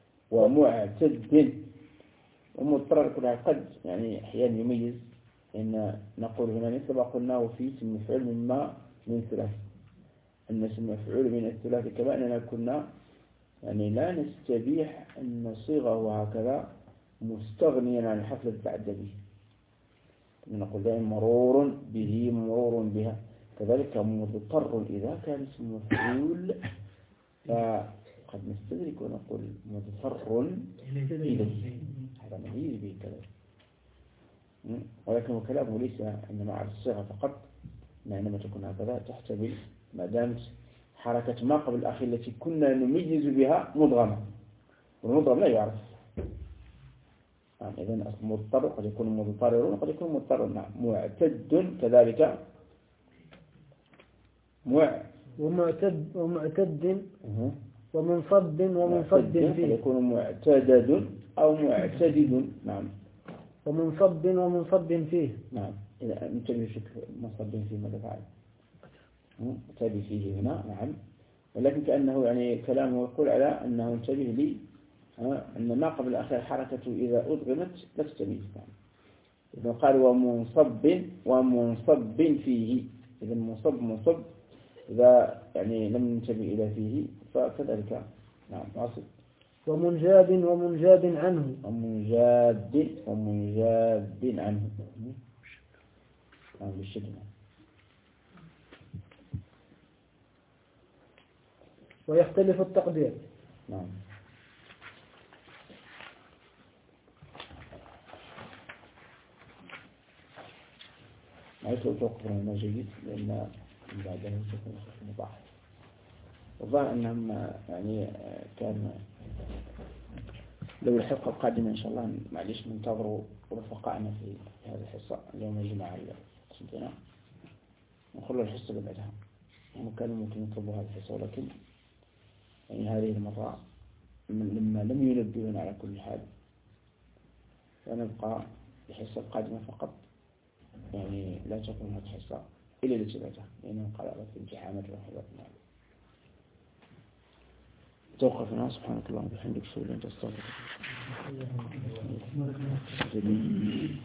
ومضطرر كلها قد يعني أحيانا يميز، إن نقول هنا مثل ما قلناه في اسم مفعول من ثلاث، أن اسم مفعول من الثلاث كما أننا كنا يعني لا نستبيح أن نصيغه هكذا مستغنيا عن الحرف الذي تعدى به. نقول دائما مرور به مرور بها. كذلك مضطر إذا كان اسم مفعول فقد نستدرك ونقول مضطر إليه، هذا مهيز به كذلك. ولكن كلامه ليس إنما على الصيغة فقط، إنما تكون هكذا تحتمل ما دامت حركة ما قبل الأخير التي كنا نميز بها مضغمة، والمضغم لا يعرف. إذن مضطر قد يكون مضطرر وقد يكون مضطر. نعم. معتد كذلك ومعتد ومنصب فيه، يكون معتدد أو معتدد. نعم. ومنصب فيه. نعم. إذا انتبه شك منصب فيه ماذا فعل؟ انتبه فيه هنا. نعم. ولكن كأنه يعني كلامه يقول على أنه انتبه لي أن ما قبل الأخير حركة إذا أضغمت لا تستميز. نعم. إذا قال ومنصب فيه، إذا منصب إذا يعني لم ننتبه إلى فيه فكذلك. نعم. واصل. ومنجاد عنه. ومنجاد عنه. نعم. بالشدة. ويختلف التقدير. نعم. عايز توقف هنا جيد لأن بعدها تكون مضاعف. وظن أنهم يعني كان لو الحلقة القادمة إن شاء الله معليش ننتظروا رفقائنا في هذه الحصة اليوم الجمعة عندنا نخلوا الحصة اللي بعدها. هم كانوا ممكن يطلبوا هذه الحصة، ولكن يعني هذه المرة لما لم ينبهون على كل حال فنبقى الحصة القادمة فقط، يعني لا تكون هذه الحصة إلى الجبهة لأنه قرأت الجحامة والحباب. توقف هنا. سبحانك اللهم وبحمدك أشهد أن لا إله إلا أنت أستغفرك.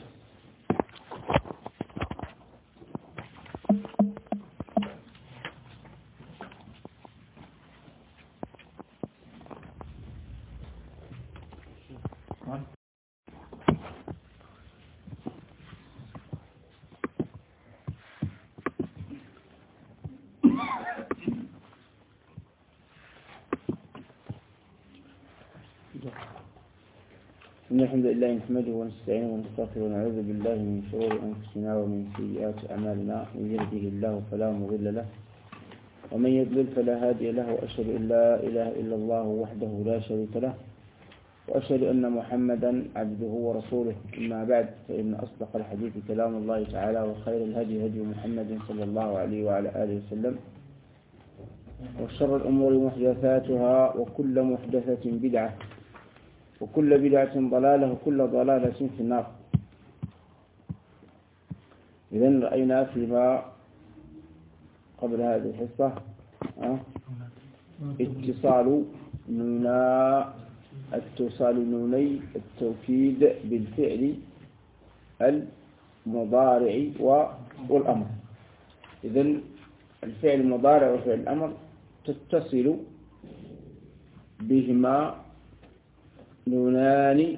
إن الحمد لله نحمده ونستعينه ونستغفره ونعوذ بالله من شرور أنفسنا ومن سيئات أعمالنا. من يهده الله فلا مضل له ومن يضلل فلا هادي له، وأشهد أن لا إله إلا الله وحده لا شريك له، وأشهد أن محمدا عبده ورسوله. أما بعد، فإن أصدق الحديث كلام الله تعالى، وخير الهدي هدي محمد صلى الله عليه وعلى آله وسلم، وشر الأمور محدثاتها، وكل محدثة بدعة، وكل بدعة ضلالة، وكل ضلالة في النار. إذن رأينا فيما قبل هذه الحصة اتصال نوني التوكيد بالفعل المضارع والأمر. إذن الفعل المضارع وفعل الأمر تتصل بهما نونان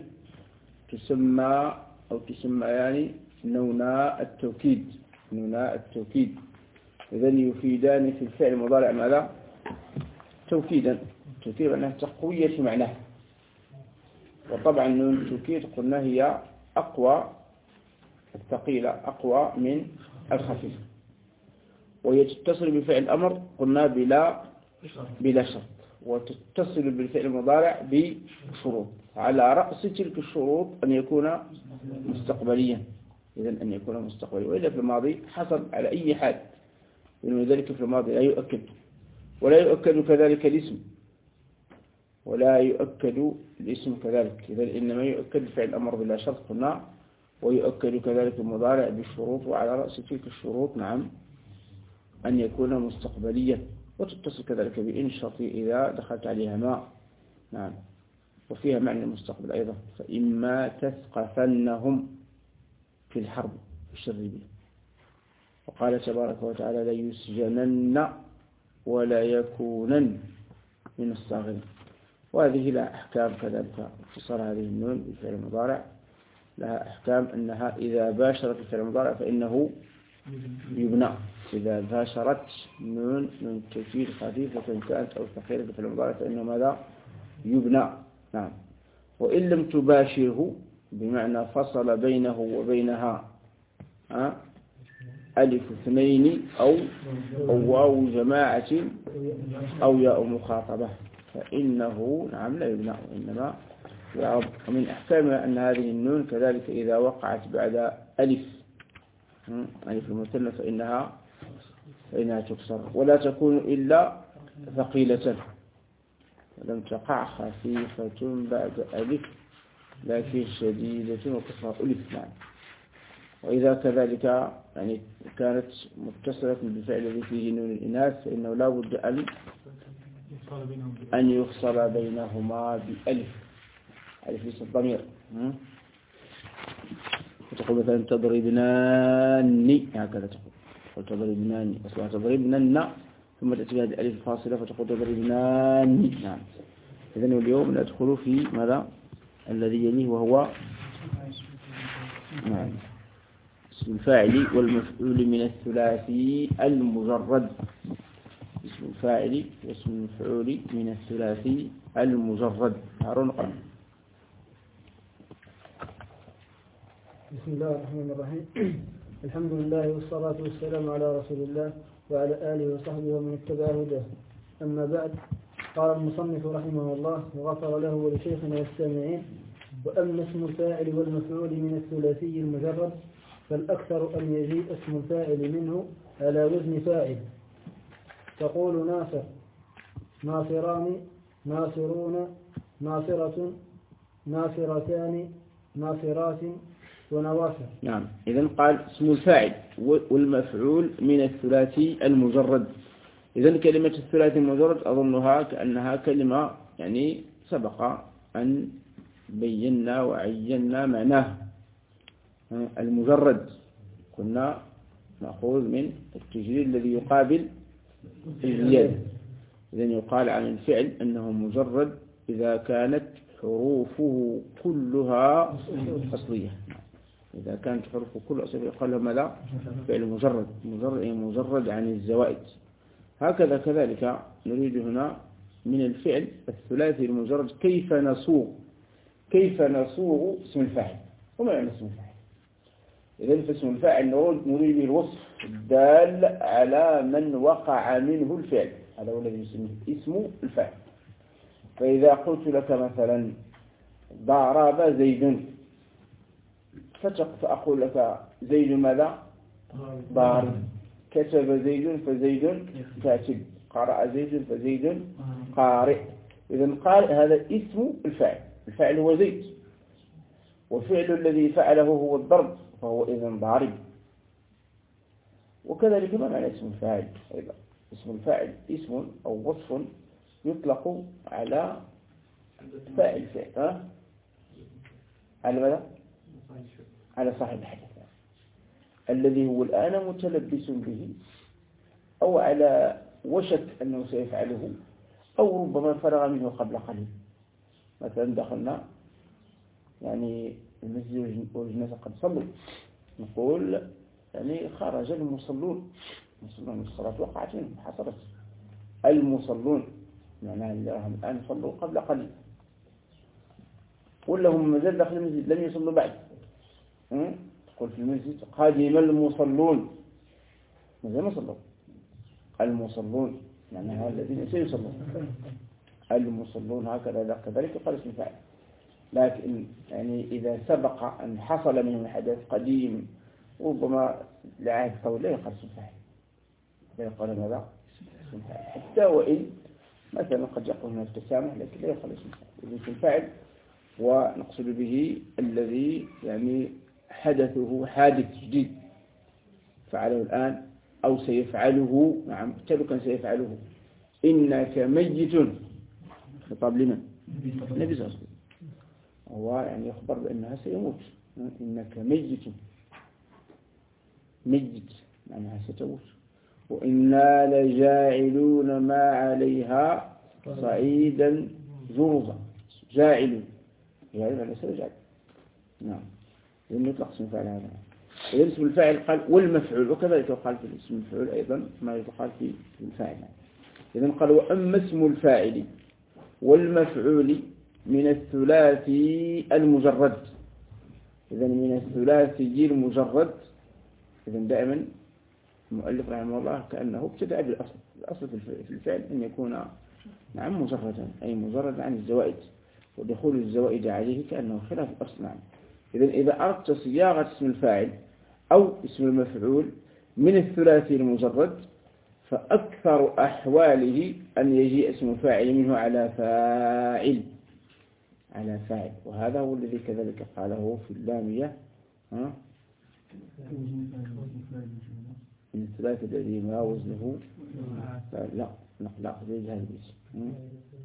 تسميان نونا التوكيد. إذن يفيدان في الفعل المضارع ماذا؟ توكيدا. التوكيد معناه تقوية معناه. وطبعا نون التوكيد قلنا هي أقوى، الثقيلة أقوى من الخفيف. ويتصل بفعل الأمر قلنا بلا شرط، وتتصل بالفعل المضارع بشروط. على رأس تلك الشروط أن يكون مستقبليا. إذن أن يكون مستقبليا، وإلا في الماضي حصل على أي حال، لأن ذلك في الماضي لا يؤكد، ولا يؤكد كذلك الاسم، ولا يؤكد الاسم كذلك. إذن إنما يؤكد فعل الأمر بلا شرط قلنا، ويؤكد كذلك المضارع بالشروط. وعلى رأس تلك الشروط نعم أن يكون مستقبليا، وتتصل كذلك بإن الشرطية إذا دخلت عليها ما. نعم. وفيها معنى المستقبل أيضا. فإما تثقفنهم في الحرب فشرد بهم. وقال تبارك وتعالى ليسجنن ولا يكونن من الصاغرين. وهذه لها أحكام كذلك. اتصال هذه النون بالفعل المضارع لها أحكام، أنها إذا باشرت الفعل المضارع فإنه يبنى. إذا باشرت نون التوكيد خفيفة كانت أو ثقيلة في المضارع فإنه ماذا؟ يبنى. نعم. وإن لم تباشره بمعنى فصل بينه وبينها ألف اثنين أو واو جماعة أو ياء مخاطبة فإنه نعم لا يبنى، وإنما يعرب. ومن أحكامها أن هذه النون كذلك إذا وقعت بعد ألف المثنى فإنها تكسر، ولا تكون إلا ثقيلة. لم تقع خفيفة بعد ألف لكن شديدة وكسر ألف. نعم. وإذا كذلك يعني كانت متصلة بالفعل الذي فيه نون الإناث فإنه لا بد أن يفصل بينهما بألف. ألف ليس الضمير. فتقول مثلا تضربناني، هكذا تقول تضربناني، أصلها تضربنن، ثم تأتي بهذه الألف الفاصلة فتقول تضربناني. نعم. إذن اليوم ندخل في ماذا؟ الذي يليه وهو نعم اسم الفاعل والمفعول من الثلاثي المجرد. اسم الفاعل واسم المفعول من الثلاثي المجرد. هارون قال. بسم الله الرحمن الرحيم. الحمد لله والصلاة والسلام على رسول الله وعلى آله وصحبه ومن اتبع هداه. أما بعد، قال المصنف رحمه الله وغفر له ولشيخنا والسامعين: وأما اسم الفاعل والمفعول من الثلاثي المجرد فالأكثر أن يجيء اسم الفاعل منه على وزن فاعل. تقول ناصر، ناصران، ناصرون، ناصرة، ناصرتان، ناصرات، ونوافع. نعم. إذن قال اسم الفاعل والمفعول من الثلاثي المجرد. إذن كلمة الثلاثي المجرد أظنها كأنها كلمة يعني سبق أن بينا وعينا معناه. المجرد كنا نأخذ من التجريد الذي يقابل الزيادة. إذن يقال عن الفعل أنه مجرد إذا كانت حروفه كلها أصلية. إذا كانت حروفه كلها أصلية يقال له ماذا؟ فعل مجرد. مجرد عن الزوائد. هكذا كذلك نريد هنا من الفعل الثلاثي المجرد كيف نصوغ اسم الفاعل. وما يعني اسم الفاعل؟ إذن فاسم الفاعل نريد الوصف الدال على من وقع منه الفعل، هذا هو الذي يسميه اسم الفاعل. فإذا قلت لك مثلا ضرب زيد، فأقول لك زيد ماذا؟ ضارب. كتب زيد فزيد كاتب. قرأ زيد فزيد قارئ. إذن قال هذا اسم الفاعل. الفاعل هو زيد، وفعل الذي فعله هو الضرب، فهو إذن ضارب. وكذلك ما معنى اسم الفاعل أيضا؟ اسم الفاعل اسم أو وصف يطلق على فاعل فعل. على ماذا؟ على صاحب الحدث الذي هو الآن متلبس به، أو على وشك أنه سيفعله، أو ربما فرغ منه قبل قليل. مثلا دخلنا يعني المسجد والناس قد صلوا، نقول يعني خرج المصلون من الصلاة، وقعت منهم، حصلت المصلون، معناها أنهم الآن صلوا قبل قليل، ولا هم مازال داخل المسجد لم يصلوا بعد. تقول في المسجد قادم المصلون، مازال ما صلوا. المصلون معناها الذين سيصلون. المصلون هكذا كذلك قال اسم الفاعل. لكن يعني إذا سبق أن حصل منه حدث قديم ربما لعهد طويل لا يقال اسم الفاعل، لا يقال ماذا؟ اسم الفاعل. حتى وإن مثلا قد يقول هناك تسامح، لكن لا يقال اسم الفاعل. اسم الفاعل ونقصد به الذي يعني حدثه حادث جديد، فعله الآن أو سيفعله. نعم تلو كان سيفعله. إنك ميت، خطاب لمن؟ النبي صلى الله عليه وسلم. هو يعني يخبر بأنها سيموت. إنك ميت معناها ستموت. وإنا لجاعلون ما عليها صعيدا جرزا. جاعل يعني سيجعل. نعم. لأنه يطلق اسم الفاعل هذا. إذن اسم الفاعل قال والمفعول، وكذلك يقال في اسم الفعول أيضا ما يقال في الفاعل. إذن قال وأما اسم الفاعل والمفعول من الثلاثي المجرد. إذن من الثلاثي المجرد. إذن دائما المؤلف رحمه الله كأنه ابتدأ بالأصل. الأصل في الفعل أن يكون نعم مجردا، أي مجرد عن الزوائد، ودخول الزوائد عليه كأنه خلاف الأصل. نعم. إذا أردت صياغة اسم الفاعل أو اسم المفعول من الثلاثي المجرد، فأكثر أحواله أن يجيء اسم الفاعل منه على فاعل. وهذا هو الذي كذلك قاله في اللامية من الثلاثي الذي ما وزنه لا زي هذا الاسم.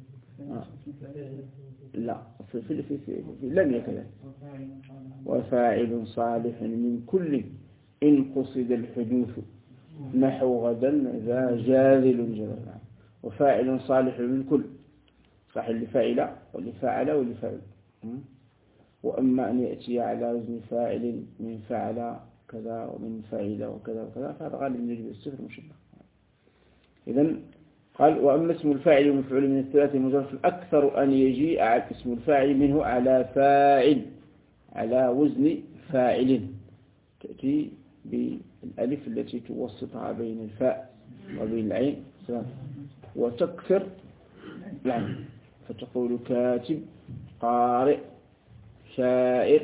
لا في اللامية كذلك. وفاعل صالح من كل إن قصد الحدوث نحو غدا ذا جاذل جلال. وفاعل صالح من كل، صح لفاعل ولفاعل ولفاعل. وأما أن يأتي على وزن فاعل من فعل كذا ومن فاعل وكذا وكذا فهذا غالب يجب الصفر مشبه. إذن قال وأما اسم الفاعل والمفعول من الثلاثة المجرد فالأكثر أن يجيء اسم الفاعل منه على فاعل، على وزن فاعل، تأتي بالألف التي توسطها بين الفاء وبين العين وتكثر العين، فتقول كاتب، قارئ، شاعر،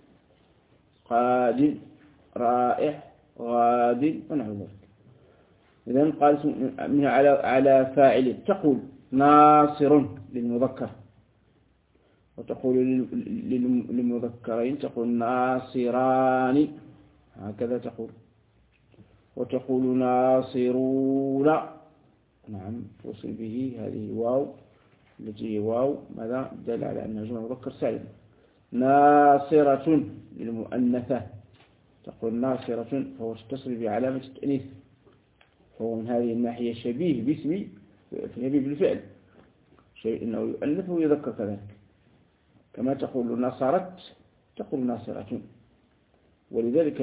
قادم، رائح، غاد ونحو ذلك. إذن قال منها على فاعل. تقول ناصر للمذكر، وتقول للمذكرين تقول ناصران هكذا تقول. وتقول ناصرون نعم توصل به هذه واو التي هي واو ماذا دل على أنها جمع مذكر سالم. ناصرة للمؤنثة تقول ناصرة فهو تتصل بعلامة التأنيث فهو من هذه الناحية شبيه باسم شبيه بالفعل شيء إنه يؤنث ويذكر كذلك كما تقول نصرت تقول ناصرة ولذلك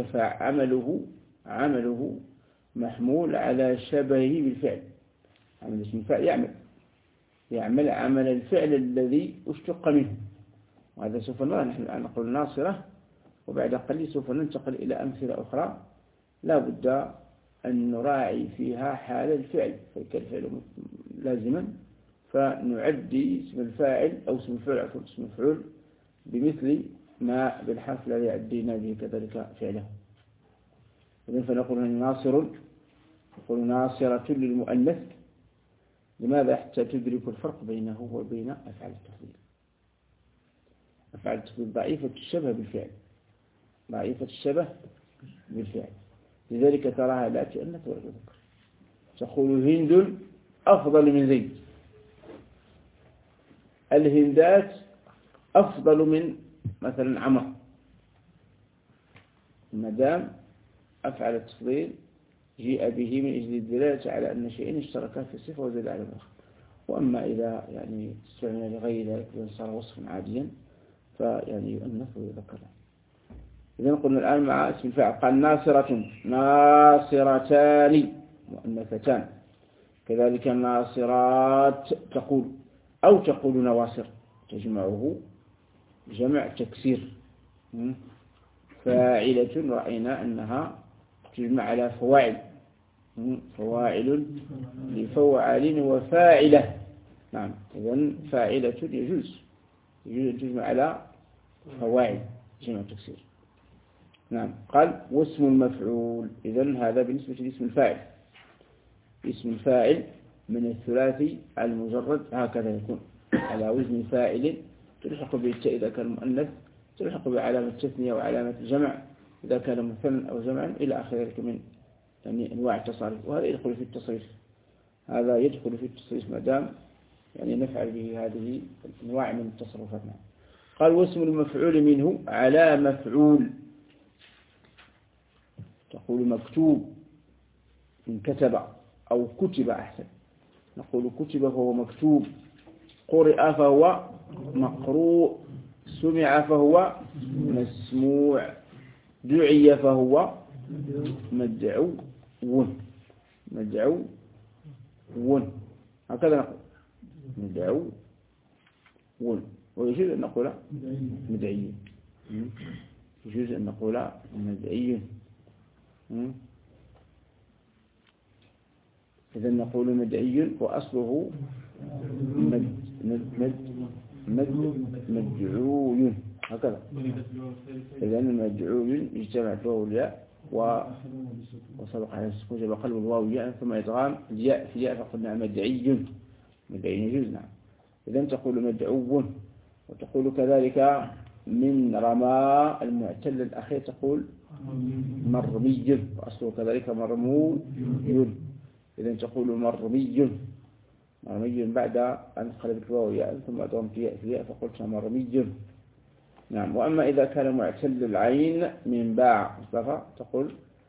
عمله محمول على شبهه بالفعل. عمل اسم الفاعل يعمل عمل الفعل الذي اشتق منه وهذا سوف نرى. نحن الآن نقول ناصرة وبعد قليل سوف ننتقل إلى أمثلة أخرى لا بد أن نراعي فيها حال الفعل فكان الفعل لازما فنعدي اسم الفاعل أو اسم الفعل بمثل ما بالحرف الذي عدينا به كذلك فعله. إذن فنقول ناصر نقول ناصرة للمؤنث. لماذا؟ حتى تدرك الفرق بينه وبين أفعال التفضيل. أفعال التفضيل ضعيفة الشبه بالفعل لذلك تراها لا تؤنث ولا تذكر. تقول هند أفضل من زيد. الهندات أفضل من مثلا عمر ما دام أفعل التفضيل جيء به من أجل الدلالة على أن شيئين اشتركا في الصفة وزاد على الآخر. وأما إذا يعني استعمل لغير ذلك صار وصفا عاديا فيعني يؤنث ويذكر. إذا قلنا الآن مع اسم الفاعل قال ناصرة ناصرتان مؤنثتان كذلك الناصرات تقول أو تقول نواصر تجمعه جمع تكسير. فاعلة رأينا أنها تجمع على فواعل لفوعل وفاعلة. نعم إذن فاعلة يجوز تجمع على فواعل جمع تكسير. نعم قال واسم المفعول. إذن هذا بالنسبة لاسم الفاعل. اسم الفاعل من الثلاثي المجرد هكذا يكون على وزن فاعل تلحق بالتاء إذا كان مؤنث تلحق بعلامة التثنية وعلامة الجمع إذا كان مثنى أو جمعا إلى آخر ذلك من يعني أنواع التصاريف. وهذا يدخل في التصريف. هذا يدخل في التصريف ما دام يعني نفعل به هذه الأنواع من التصرفات. قال واسم المفعول منه على مفعول. تقول مكتوب إن كتب أو كتب أحسن. نقول كتب فهو مكتوب قرئ فهو مقروء سمع فهو مسموع دعي فهو مدعو هكذا نقول مدعو ويجوز أن نقول مدعي يجوز أن نقول مدعي. إذا نقول مدعي وأصله مدعوي هكذا. إذا مدعوي يجتمع فيه الياء وسبق على السكون جب قلب الواو ياء ثم إدغام الياء في ياء فقلنا مدعي يجوز. نعم إذا تقول مدعو. وتقول كذلك من رمى المعتل الأخير تقول مرمي وأصله كذلك مرموي. إذا تقول مرمي بعد أن قلبت الواو ياء ثم أدغمت ياء في ياء فقلت مرمي. نعم. وأما إذا كان معتل العين من باع مصطفى تقول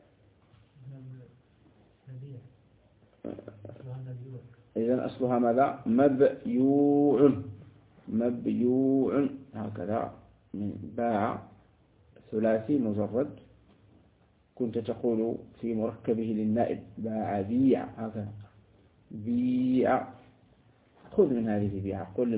إذن أصلها ماذا مبيوع هكذا من باع ثلاثي مجرد كنت تقول في مركبه للنائب باع بيع هكذا بيع. خذ من هذه بيع قل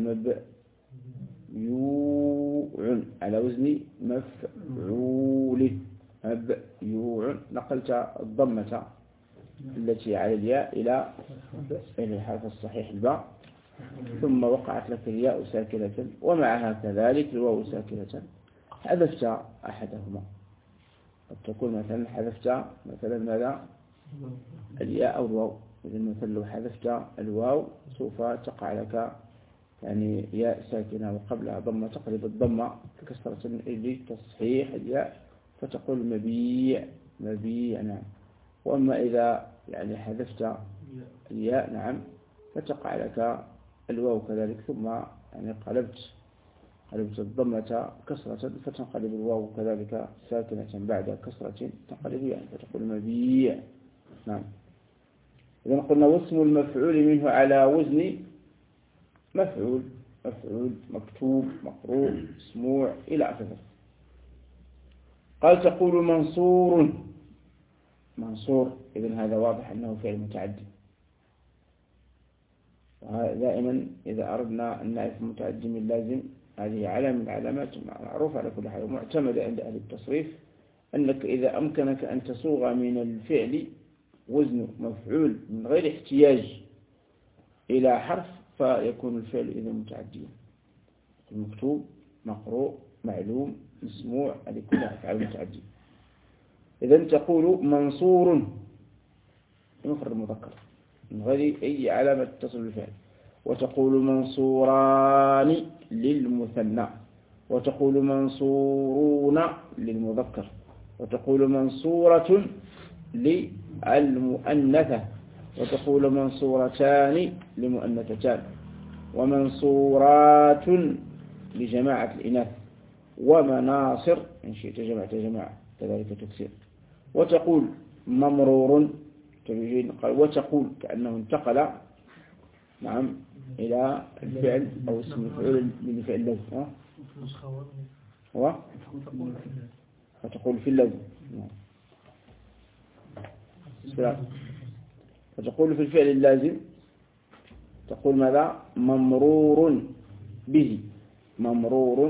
مبيوع على وزن مفعول مبيوع. نقلت الضمة التي على الياء إلى الحرف الصحيح الباء ثم وقعت لك الياء ساكنة ومعها كذلك الواو ساكنة حذفت أحدهما. قد تكون مثلا حذفت مثلا ماذا الياء أو الواو. إذا مثلا لو حذفت الواو سوف تقع لك يعني ياء ساكنة وقبلها ضمة تقلب الضمة كسرة لتصحيح الياء فتقول مبيع مبيع. نعم. وأما إذا يعني حذفت الياء نعم فتقع لك الواو كذلك، ثم يعني قلبت الضمة كسرة فتنقلب الواو كذلك ساكنة بعد كسرة تنقلب يعني فتقول مبيع. نعم. إذا قلنا واسم المفعول منه على وزن مفعول مكتوب مقروء مسموع إلى آخره. قال تقول منصور إذن هذا واضح أنه فعل متعدي. دائما إذا أردنا أن نعرف متعدي من لازم هذه علامة من العلامات معروفة على كل حال ومعتمدة عند أهل التصريف، أنك إذا أمكنك أن تصوغ من الفعل وزن مفعول من غير احتياج إلى حرف فيكون الفعل إذا متعديا. المكتوب مقروء معلوم مسموع هذه كلها أفعال متعدية. إذا تقول منصور مفرد مذكر من غير أي علامة تتصل بالفعل، وتقول منصوران للمثنى، وتقول منصورون للمذكر، وتقول منصورة للمؤنثة، وتقول منصورتان لمؤنثتان، ومنصورات لجماعة الإناث، ومناصر إن شئت جماعة كذلك تكسير. وتقول ممرور وتقول كأنه انتقل نعم إلى الفعل أو اسم الفعل للفعل لازم هو فتقول في اللازم. فتقول في الفعل اللازم تقول ماذا؟ ممرور به ممرور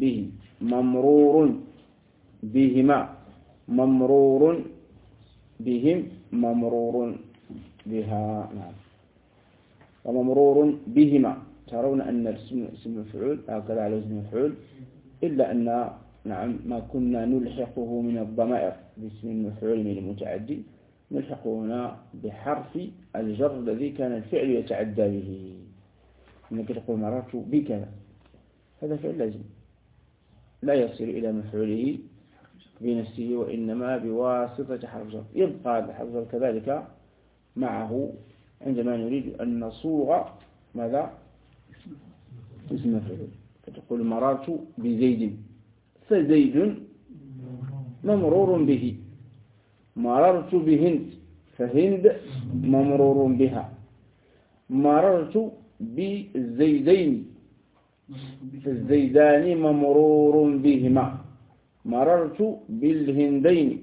بهما ممرور بهم ممرور بها. نعم. وممرور بهما ترون أن اسم المفعول هكذا على وزن المفعول إلا أن نعم ما كنا نلحقه من الضمائر باسم المفعول من المتعدي نلحقه هنا بحرف الجر الذي كان الفعل يتعدى به. إنك تقول مررت بكذا هذا فعل لازم لا يصل إلى مفعوله بنفسه وإنما بواسطة حرف جر. يبقى الحرف جر كذلك معه عندما نريد أن نصوغ ماذا؟ اسم مفعول. فتقول مررت بزيد فزيد ممرور به. مررت بهند فهند ممرور بها. مررت بالزيدين فالزيدان ممرور بهما. مررت بالهندين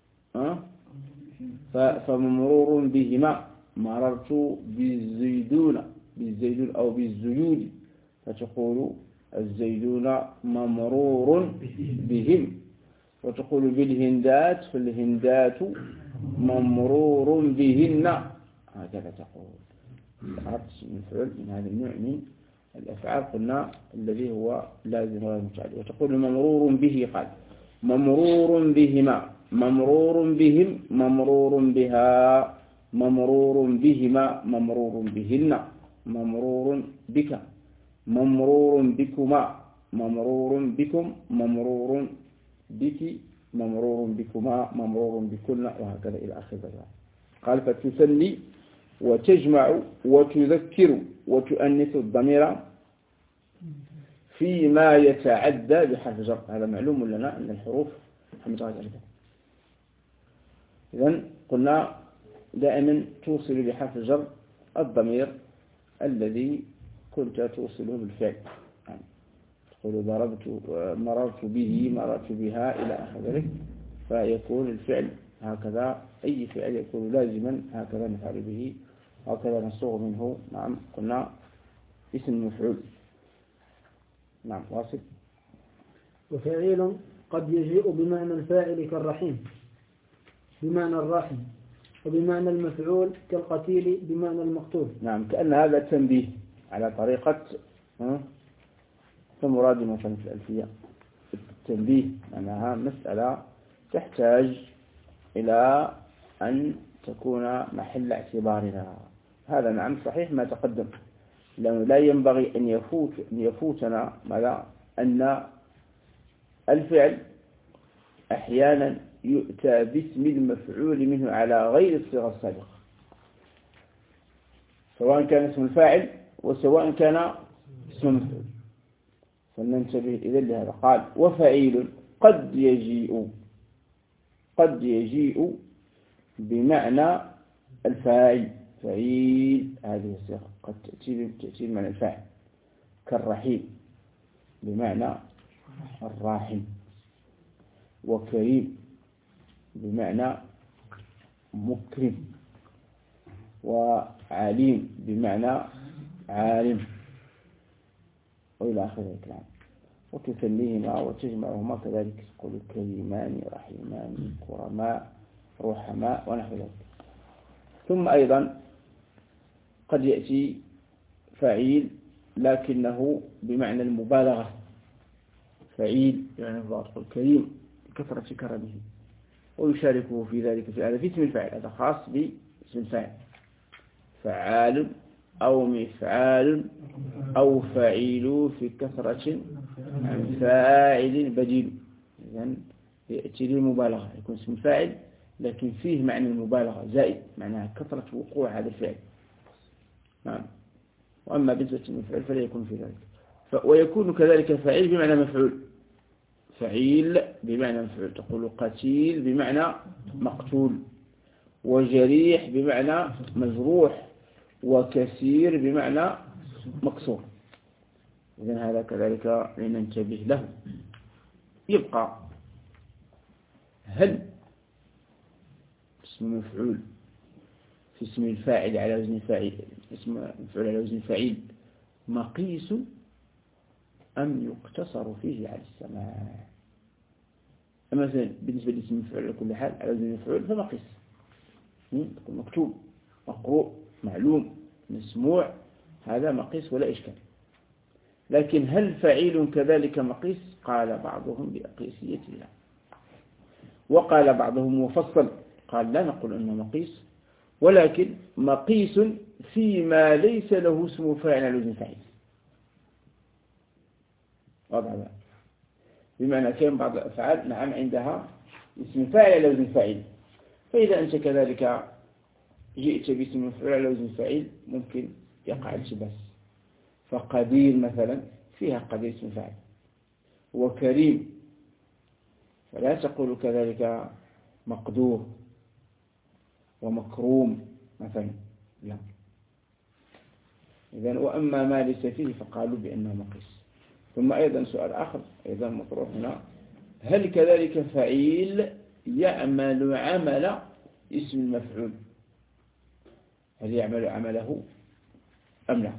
فممرور بهما. مررت بالزيدون أو بالزيود فتقول الزيدون ممرور بهم. وتقول بالهندات فالهندات ممرور بهن. هكذا تقول. المفعول من هذا النوع من الأفعال قلنا الذي هو لازم غير متعدي. وتقول ممرور به قال ممرور بهما ممرور بهم ممرور بها ممرور بهما ممرور بهن ممرور بك ممرور بكما ممرور بكم ممرور بك ممرور بكما ممرور بكن وهكذا إلى آخر ذلك. قال فتثني وتجمع وتذكر وتؤنث الضمير فيما يتعدى بحرف جر. هذا معلوم لنا أن الحروف متعددة. إذن قلنا دائما توصل بحرف جر الضمير الذي كنت توصله بالفعل. يعني تقول ضربت مررت به مررت بها إلى آخر ذلك فيكون الفعل هكذا. أي فعل يكون لازما هكذا نفعل به هكذا نصوغ منه. نعم قلنا اسم مفعول. نعم واصل. وفعيل قد يجيء بمعنى الفاعل كالرحيم بمعنى الراحم وبمعنى المفعول كالقتيل بمعنى المقتول. نعم كأن هذا تنبيه على طريقة فمراد مثلا في الألفية التنبيه أنها مسألة تحتاج إلى أن تكون محل اعتبارنا. هذا نعم صحيح ما تقدم لأنه لا ينبغي أن يفوتنا ماذا؟ أن الفعل أحيانا يؤتى باسم المفعول منه على غير الصيغة السابقة، سواء كان اسم الفاعل وسواء كان اسم المفعول. فلننتبه إذا لهذا. قال وفعيل قد يجيء بمعنى الفاعل. فعيل هذه الصيغة قد تأتي بمعنى الفاعل، كالرحيم بمعنى الراحم، وكريم بمعنى مكرم، وعليم بمعنى عالم، وإلى آخر الكلام. وتثنيهما وتجمعهما كذلك، تقول كريمان رحيمان كرماء رحماء ونحو ذلك. ثم أيضا قد يأتي فعيل لكنه بمعنى المبالغة. فعيل يعني تقول كريم كثرة كرمه، ويشاركه في ذلك في اسم الفاعل، هذا خاص باسم الفاعل، فعال أو مفعال أو فعيل في كثرة عن فاعل بديل. إذن يأتي للمبالغة، يكون اسم الفاعل لكن فيه معنى المبالغة زائد، معناها كثرة وقوع هذا الفعل. نعم. وأما بالنسبة للمفعول فلا يكون في ذلك. ويكون كذلك فعيل بمعنى مفعول، فعيل بمعنى مفعول، تقول قتيل بمعنى مقتول، وجريح بمعنى مجروح، وكثير بمعنى مكسور. إذن هذا كذلك لننتبه له. يبقى هل اسم مفعول في اسم الفاعل على وزن فاعل، اسم مفعول على وزن فعيل مقيس أم يقتصر فيه على السماع؟ مثلا بالنسبة لاسم المفعول على كل حال على وزن مفعول فمقيس، تكون مكتوب مقروء معلوم مسموع، هذا مقيس ولا إشكال. لكن هل فعيل كذلك مقيس؟ قال بعضهم بأقيسيته، وقال بعضهم مفصل، قال لا نقول أنه مقيس، ولكن مقيس فيما ليس له اسم فاعل على وزن فاعل. واضح هذا؟ بمعنى كان بعض الأفعال نعم عندها اسم فاعل على وزن فاعل، فإذا أنت كذلك جئت باسم مفعول على وزن فاعل ممكن يقع التباس. فقدير مثلا فيها قدير اسم فاعل، وكريم فلا تقول كذلك مقدور ومكروم مثلا، لا. إذن وأما ما ليس فيه فقالوا بأنه مقيس. ثم أيضا سؤال آخر أيضا مطروح هنا، هل كذلك فعيل يعمل عمل اسم المفعول؟ هل يعمل عمله أم لا؟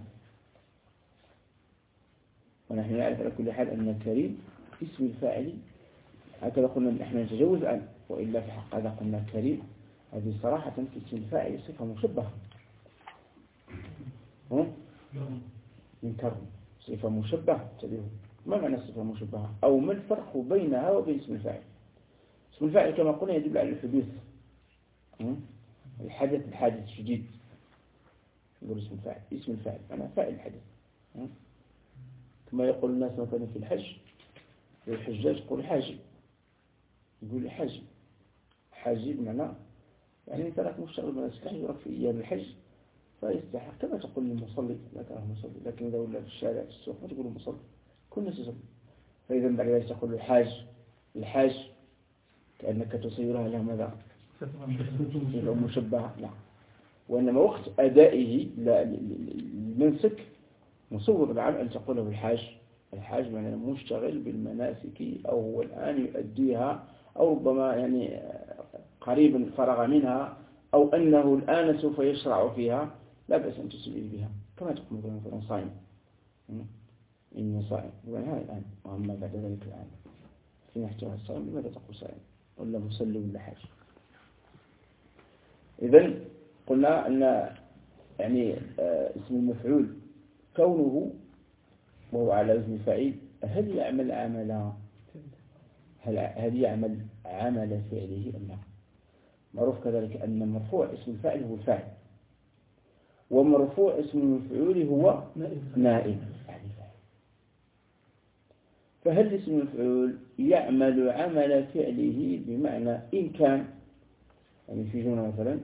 ونحن نعرف على كل حال أن كريم اسم الفاعل، هكذا قلنا نحن نتجوز الآن، وإلا في حق هذا قلنا كريم هذه صراحة في اسم الفاعل صفة مشبهة من كرم، صفة مشبهة. ما معنى صفة مشبهة؟ أو ما الفرق بينها وبين اسم الفاعل؟ اسم الفاعل كما قلنا يدل على الحدوث، الحدث الجديد. يقول اسم الفاعل أنا فاعل الحدث. كما يقول الناس مثلا في الحج، الحجاج يقول حاجب، يقول حاجب، حاجب معناه يعني أنت لك مشتغل بنفسك يراك في أيام الحج فيستحق، كما تقول للمصلي لا تراه مصلي، لكن إذا ولا في الشارع في السوق ما تقول مصلي، كل الناس يصلي. فإذا بعد ذلك تقول الحاج كأنك تصيرها له ماذا؟ صفة مشبهة، لا. وإنما وقت أدائه للمنسك مصور العام أن تقوله الحاج معنى مشتغل بالمناسك، أو هو الآن يؤديها، أو ربما يعني قريبا فرغ منها، أو أنه الآن سوف يشرع فيها، لا بأس أن تسميه بها، كما تقول مثلا صائم، إني صائم، وهذا الآن. وأما بعد ذلك الآن في نحتوى الصائم لماذا تقول صائم ولا مصلي ولا حاج؟ إذن قلنا أن يعني اسم المفعول كونه وهو على وزن فاعل، هل يعمل عمل فعله أم لا؟ معروف كذلك أن المرفوع اسم الفاعل هو الفاعل، ومرفوع اسم المفعول هو نائب. فهل اسم المفعول يعمل عمل فعله بمعنى إن كان، يعني في جملة مثلا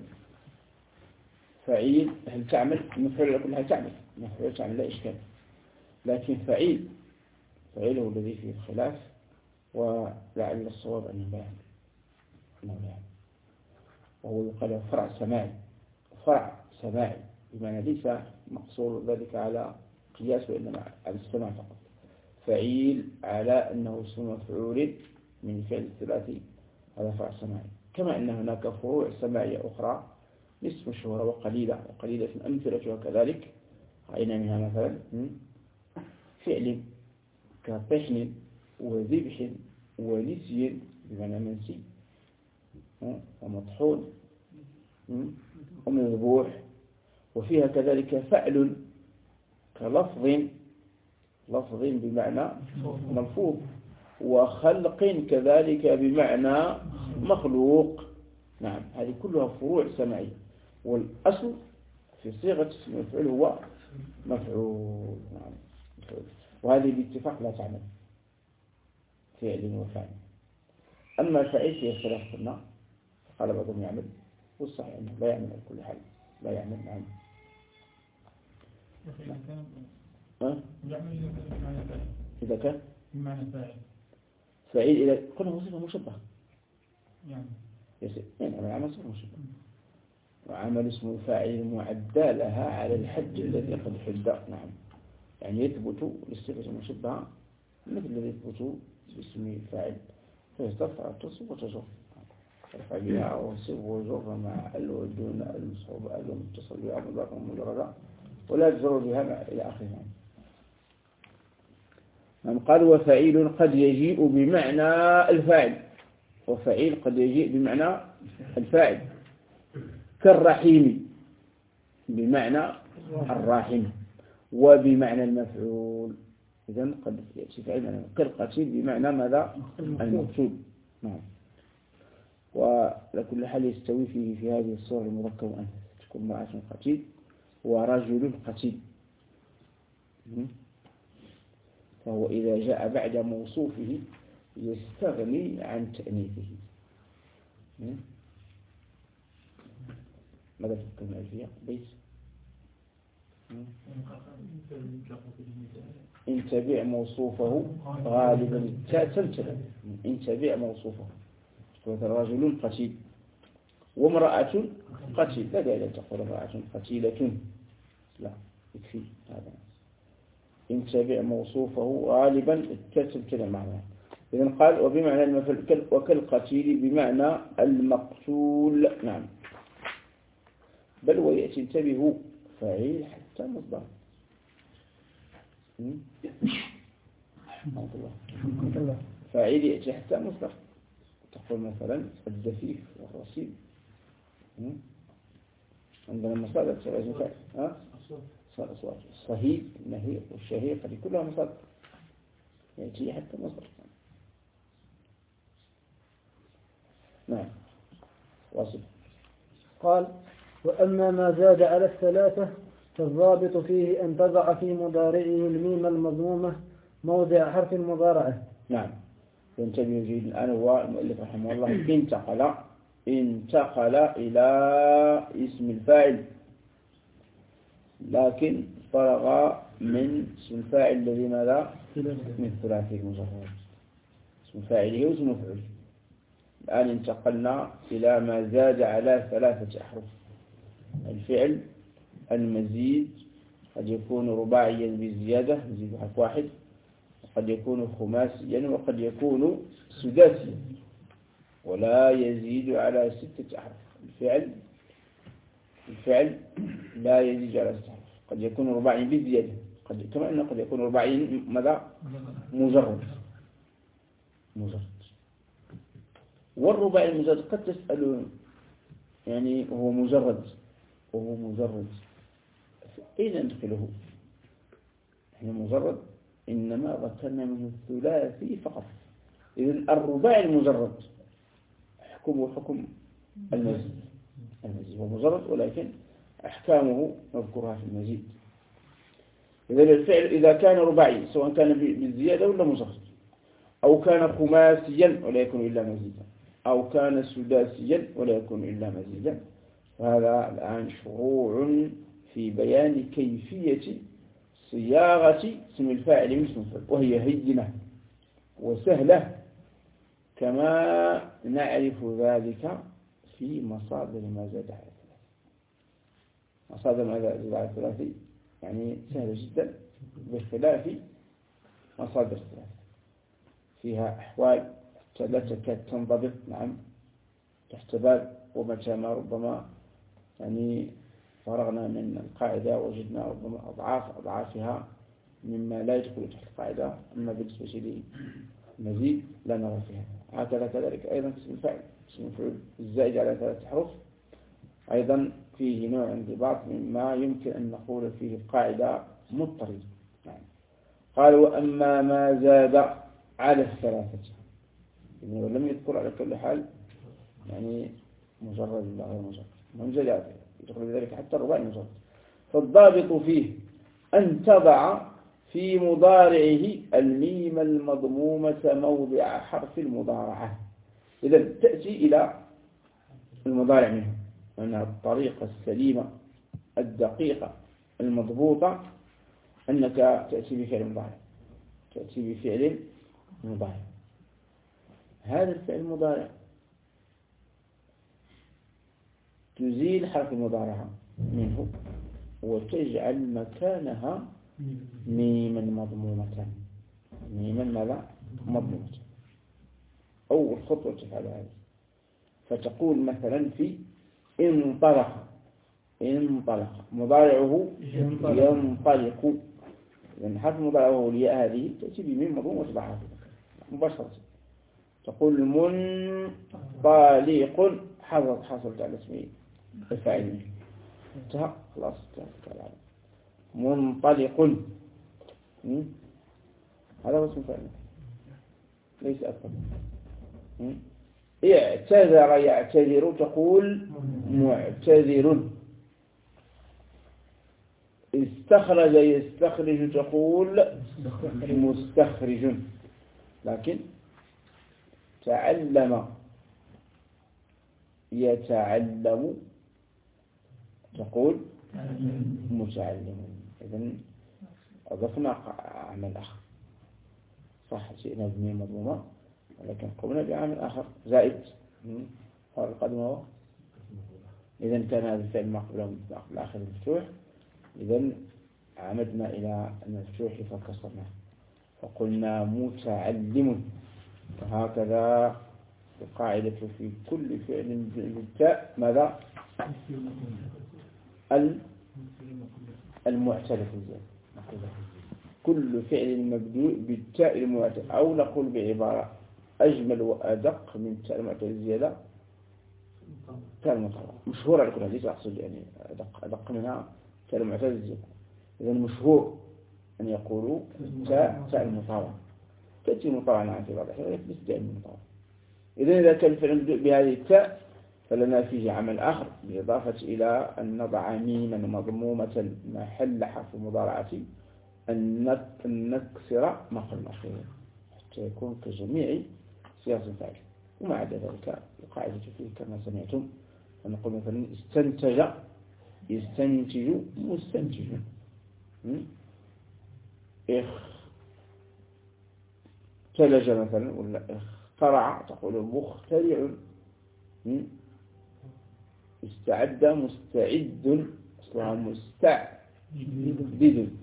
فعيل هل تعمل، المفعول كلها تعمل، المفعول تعمل لا إشكال، لكن فعيل هو الذي فيه الخلاف، ولعل الصواب أنه لا يعمل، وهو يقال فرع سماعي بمعنى ليس مقصور ذلك على قياس وإنما على السماع فقط. فعيل على أنه اسم مفعول من فعل الثلاثي، هذا فرع سماعي. كما أن هناك فروع سماعية أخرى نصف مشهورة وقليلة أمثلتها كذلك. رأينا منها مثلا فعل كطحن وذبح ونسي بمعنى منسي ومطحون ومذبوح. وفيها كذلك فعل كلفظ بمعنى ملفوظ، وخلق كذلك بمعنى مخلوق. نعم، هذه كلها فروع سماعية، والأصل في صيغة اسم المفعول هو مفعول. نعم، وهذه باتفاق لا تعمل فعل وفعل. أما الفعل فيه خلاف قلنا، قال بعضهم يعمل، والصحيح أنه لا يعمل على كل حال، لا يعمل. نعم. إذا كان بمعنى فاعل إذا قلنا وصفة مشبهة يعني عمل صفة مشبهة، وعمل اسم الفاعل معدى لها على الحد الذي قد حد. نعم، يعني يثبت للصفة المشبهة مثل الذي يثبت باسم الفاعل، فيسترفع التصب وتجر، ترفع بها وصف وجر مع ال ودون المصحوب ال ومتصل بها مضافا مجردا ولا تجر بها إلى آخره. من قال وفعيل قد يجيء بمعنى الفاعل، وفعيل قد يجيء بمعنى الفاعل، كالرحيم بمعنى الراحم وبمعنى المفعول. إذن قد يأتي فعيل معنى، كالقتيل بمعنى ماذا؟ المقتول. نعم. ولكل حال يستوي فيه في هذه الصور المركبة أن تكون امرأة قتيل ورجل قتيل، فهو إذا جاء بعد موصوفه يستغني عن تأنيثه. ماذا تفكر من الفياء بيت؟ إن تبع موصوفه غالبا تمتلئ، إن تبع موصوفه رجل قتيل وامرأة قتيل، لا داعي أن تقول امرأة قتيلة، لا يكفي هذا. إن تبع موصوفه غالبا تمتلئ معناه. إذن قال وبمعنى المفعول وكالقتيل بمعنى المقتول. نعم، بل ويأتي انتبهوا فعيل حتى مصدر. فعيل يأتي حتى مصدر، تقول مثلا الدفيف والرصيد، عندنا مصادر تبع فعل، الصهيب النهيق والشهيق، هذه كلها مصادر يأتي حتى مصدر. نعم، واصل. قال وأما ما زاد على الثلاثة فالضابط فيه أن تضع في مضارعه الميم المضمومة موضع حرف المضارعة. نعم، ينتبه جيد. الآن هو المؤلف رحمه الله انتقل إلى اسم الفاعل، لكن فرغ من اسم الفاعل الذي ماذا؟ من ثلاثي المجرد، اسم فاعله واسم مفعوله. الآن انتقلنا إلى ما زاد على ثلاثة أحرف. الفعل المزيد قد يكون رباعيا بزيادة، يزيد حرف واحد، وقد يكون خماسيا، وقد يكون سداسيا، ولا يزيد على 6 أحرف. الفعل لا يزيد على 6 أحرف، قد يكون رباعيا بزيادة، كما أنه قد يكون رباعيا ماذا؟ مجرد. والرباعي المجرد قد تسألون يعني هو مجرد أين ندخله؟ احنا مجرد إنما ذكرنا منه الثلاثي فقط. إذن الرباعي المجرد حكمه حكم المزيد هو مجرد، ولكن أحكامه نذكرها في المزيد. إذا الفعل إذا كان رباعي سواء كان بالزيادة ولا مصغر، أو كان خماسيا ولا يكون إلا مزيدا، أو كان سداسيا ولا يكون إلا مزيدا، فهذا الآن شروع في بيان كيفية صياغة اسم الفاعل من اسم الفعل، وهي هينة وسهلة كما نعرف ذلك في مصادر ما زاد على الثلاث. مصادر ما زاد على الثلاث يعني سهلة جدا بخلاف مصادر الثلاث، فيها أحوال لا تكاد تنضبط. نعم، تحت باب ومتى ما ربما يعني فرغنا من القاعدة وجدنا ربما أضعافها مما لا يدخل تحت القاعدة. أما بالنسبة للمزيد لا نرى فيها. هكذا كذلك أيضا اسم الفاعل، اسم الفعل الزائد على 3 أحرف أيضا فيه نوع انضباط مما يمكن أن نقول فيه القاعدة مضطرد. يعني قال وأما ما زاد على 3 إنه لم يذكر على كل حال يعني مجرد ولا غير مجرد، من زاد يدخل بذلك حتى الرباعي مجرد. فالضابط فيه أن تضع في مضارعه الميم المضمومة موضع حرف المضارعة. إذا تأتي إلى المضارع منه أنها الطريقة السليمة الدقيقة المضبوطة أنك تأتي بفعل مضارع، تأتي بفعل مضارع. هذا الفعل المضارع تزيل حرف المضارعة منه وتجعل مكانها ميما مضمومة. ميما ماذا؟ مضمومة. أول خطوة تفعل هذه، فتقول مثلا في انطلق، انطلق مضارعه ينطلق، لأن حرف مضارعه الياء هذه تأتي بميم مضموم وتضعها مباشرة. تقول منطلق حصلت على اسمه الفاعل، انتهى خلاص انتهى. منطلق هذا هو اسم الفاعل ليس أكثر. اعتذر يعتذر تقول معتذر. استخرج يستخرج تقول مستخرج. لكن تعلم يتعلم تقول متعلم. إذن أضفنا عمل آخر، صح جئنا بميم مضمومة ولكن قمنا بعمل آخر زائد هذا القدم هو. إذن كان هذا الفعل ما قبله الآخر مفتوح، إذن عمدنا إلى المفتوح فكسرناه فقلنا متعلم. وهكذا القاعدة في كل فعل بالتاء ماذا؟ المعتل في الزيادة. كل فعل مبدوء بالتاء المعتل، أو نقول بعبارة أجمل وأدق من تاء المعتل الزيادة تاء المطلقة. مشهور على كل هذه، أقصد يعني أدق منها تاء المعتل الزيادة. إذا مشهور أن يقولوا تاء المطلقة، تأتي مطلقة عن في بعض الأحيان ولكن ليس دائما مطلقة. إذا كان الفعل مبدوء بهذه التاء فلنا فيه عمل آخر بالإضافة إلى أن نضع ميما مضمومة محل حرف مضارعة أن نكسر ما قبل الأخير حتى يكون كجميع صيغ الفاعل. وما عدا ذلك القاعدة فيه كما سمعتم نقول مثلا استنتج يستنتج مستنتج. اختلج مثلا ولا اخترع تقول مخترع. استعد مستعد، أصلها مستعد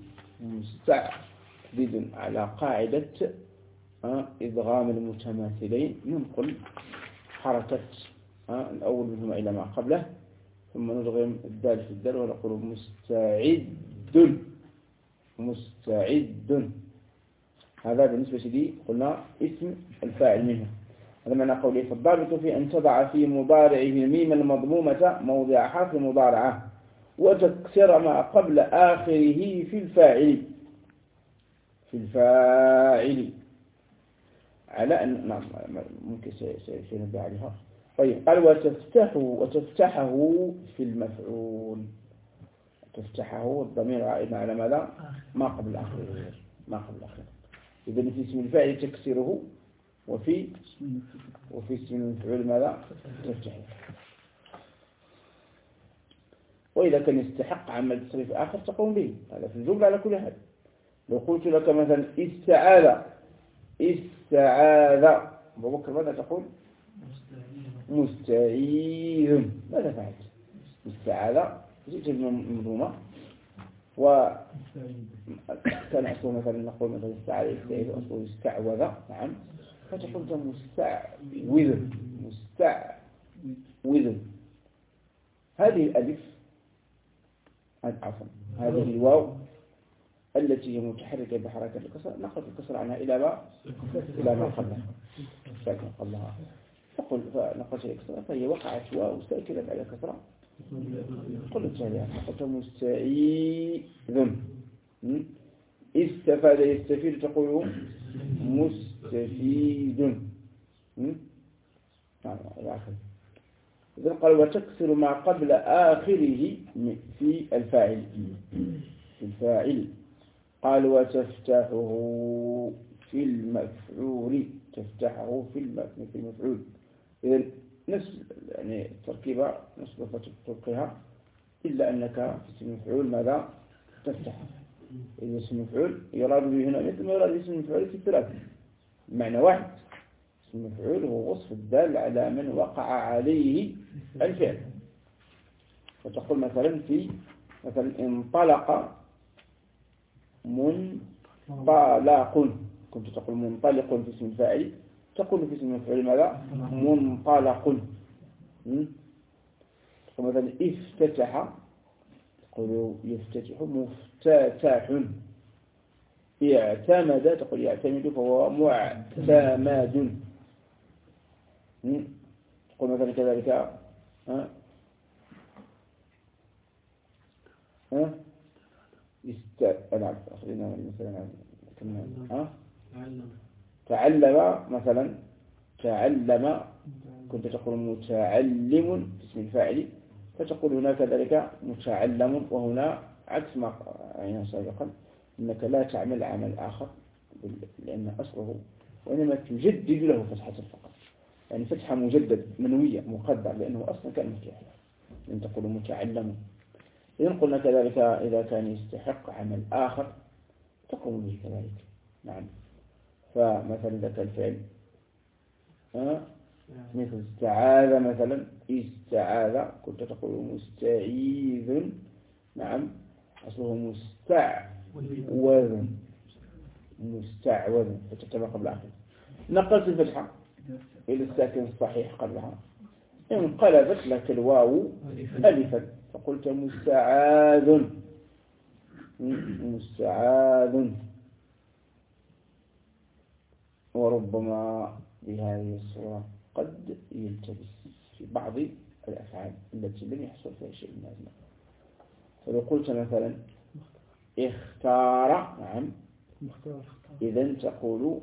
على قاعدة إدغام المتماثلين. ننقل حركة الأول منهما إلى ما قبله ثم ندغم الدال في الدال ونقول مستعد. هذا بالنسبة لي قلنا اسم الفاعل منه. هذا معنى قوله فالضابط في أن تضع في مضارعه الميم المضمومة موضع حرف مضارعة وتكسر ما قبل آخره في الفاعل على أن نعم ممكن سينبه عليها. طيب قال وتفتحه في المفعول. تفتحه الضمير عائد على ماذا؟ ما قبل الأخير. ما قبل الأخير. إذن في اسم الفاعل تكسره وفي اسم المفعول ماذا؟ تفتحه. وإذا كان يستحق عمل تصريف آخر تقوم به. هذا في الجملة على كل حال. لو قلت لك مثلا استعاذ أبو بكر ماذا تقول؟ مستعيذ. ماذا فعلت؟ استعاذ جئت بالمنظومة وكان أصله مثلا نقول مثلا استعاذ يستعيذ أصله استعوذ. نعم. فتقول مستعوذ. هذه الألف عفوا هذه الواو التي هي متحركة بحركة الكسر نقل الكسر عنها إلى ما قبلها فنقلت الكسر فهي وقعت واو ساكنة على كسرة قلت عليها نقلت مستعيذ. استفاد يستفيد تقول مستفيد. إذن قال وتكسر ما قبل آخره في الفاعل. قال وتفتحه في المفعول. تفتحه في المفعول. إذن نفس يعني التركيبة نفس تطبقها إلا أنك في اسم المفعول ماذا تفتح. إذا اسم المفعول يراد به هنا مثل ما يراد اسم المفعول في الثلاثة معنى واحد. اسم المفعول هو وصف الدال على من وقع عليه الفعل. فتقول مثلا انطلق منطلق. كنت تقول منطلق في اسم الفاعل تقول في اسم المفعول ماذا؟ منطلق. تقول مثلا افتتح تقول يفتتح مفتتح. اعتمد تقول يعتمد فهو معتمد. تقول مثلا كذلك خلينا مثلا تعلم مثلا تعلم كنت تقول متعلم اسم الفاعل فتقول هنا كذلك متعلم وهنا عكس ما عينا سابقا انك لا تعمل عمل اخر لان اصله وانما تجدد له فتحة فقط يعني فتحة مجدد منوية مقدر لانه اصلا كان مفتوح لان تقول متعلم. إذن قلنا كذلك إذا كان يستحق عمل آخر تقوم به كذلك. نعم. فمثلا ذاك الفعل مثل استعاذ مثلا استعاذ كنت تقول مستعيذ. نعم أصله مستعوذ فتتبع قبل آخر. نقلت الفتحة إلى الساكن الصحيح قبلها انقلبت لك الواو ألفا فقلت مستعاذ. وربما بهذه الصورة قد يلتبس في بعض الأفعال التي لم يحصل فيها شيء من هذا. فلو قلت مثلا اختار. نعم إذن تقول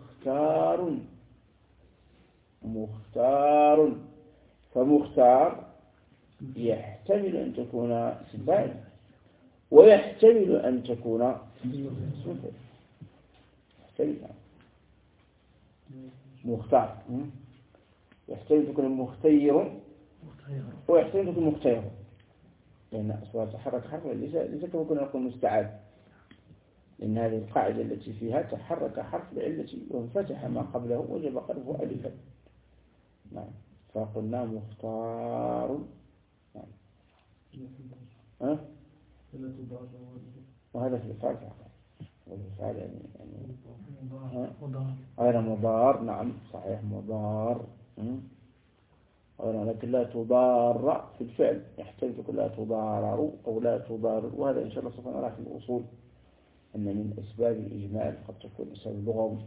مختار. فمختار يحتمل أن تكون اسم فاعل ويحتمل أن تكون اسم فاعل. مختار يحتمل أن تكون مختير ويحتمل أن تكون مختير لأن أصلها تحرك حرف ليس كما كنا نقول مستعاد لأن هذه القاعدة التي فيها تحرك حرف العلة وانفتح ما قبله وجب قلبه ألفا. نعم فقلنا مختار. وهذا في الفعل فقط والفعل يعني غير مضار. نعم صحيح مضار ولكن لا تضار في الفعل يحتاج تقول لا تضارر أو لا تضار. وهذا إن شاء الله سوف نرى في الأصول أن من أسباب الإجمال قد تكون أسباب لغوي.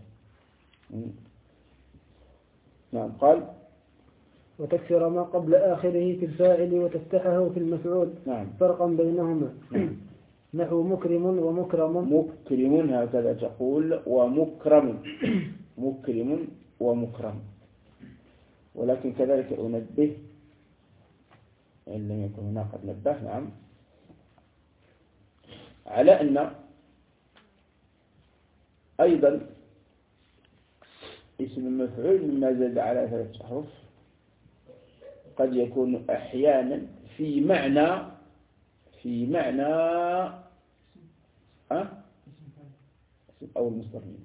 نعم قال وتكسر ما قبل آخره في الفاعل وتفتحه في المفعول. نعم. فرقا بينهما. نحو مكرم ومكرم. مكرم هكذا تقول ومكرم. مكرم ومكرم. ولكن كذلك أنبه إن لم يكن هناك قد نبه. نعم على أن أيضا اسم المفعول مما زاد على 3 أحرف قد يكون أحيانا في معنى أو المصدر ميم.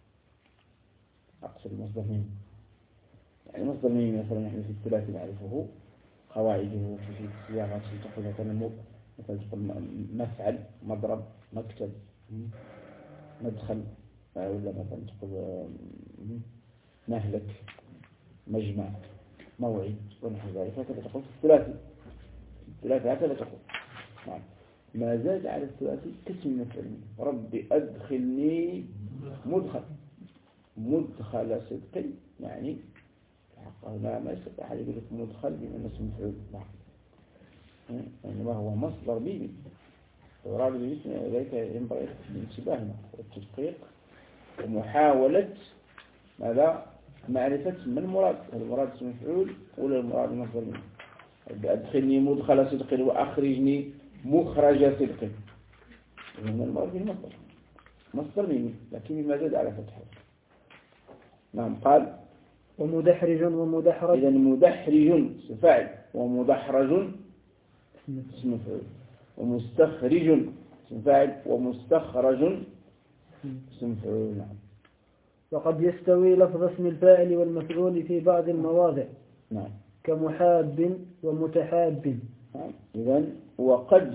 أقصد المصدر ميم، يعني مصدر ميم مثلا نحن في الثلاثي نعرفه قواعده في الصياغة تقول مثلا تقول مفعل، مضرب، مكتب، مدخل، ولا مثلا تقول مهلك، مجمع، موعد ونحو ذلك. هكذا تقول في الثلاثي هكذا تقول. نعم. ما زاد على الثلاثي كاسم مفعول. ربي أدخلني مدخل صدق، يعني لا ما يستطيع أحد يقول لك مدخل بمعنى اسم مفعول، يعني ما هو مصدر به وراد باسم ذلك ينبغي الانتباه والتدقيق ومحاولة ماذا معرفة ما المراد اسم مفعول ولا المراد مصدر منه. أدخلني مدخل صدق وأخرجني مخرج صدق، هنا المراد به مصدر منه لكن ما زاد على فتحه. نعم. قال ومدحرج ومدحرج. إذا مدحرج فاعل ومدحرج اسم مفعول ومستخرج اسم فاعل ومستخرج اسم مفعول. نعم. وقد يستوي لفظ اسم الفاعل والمفعول في بعض المواضع. نعم. كمحاب ومتحاب. نعم. إذا وقد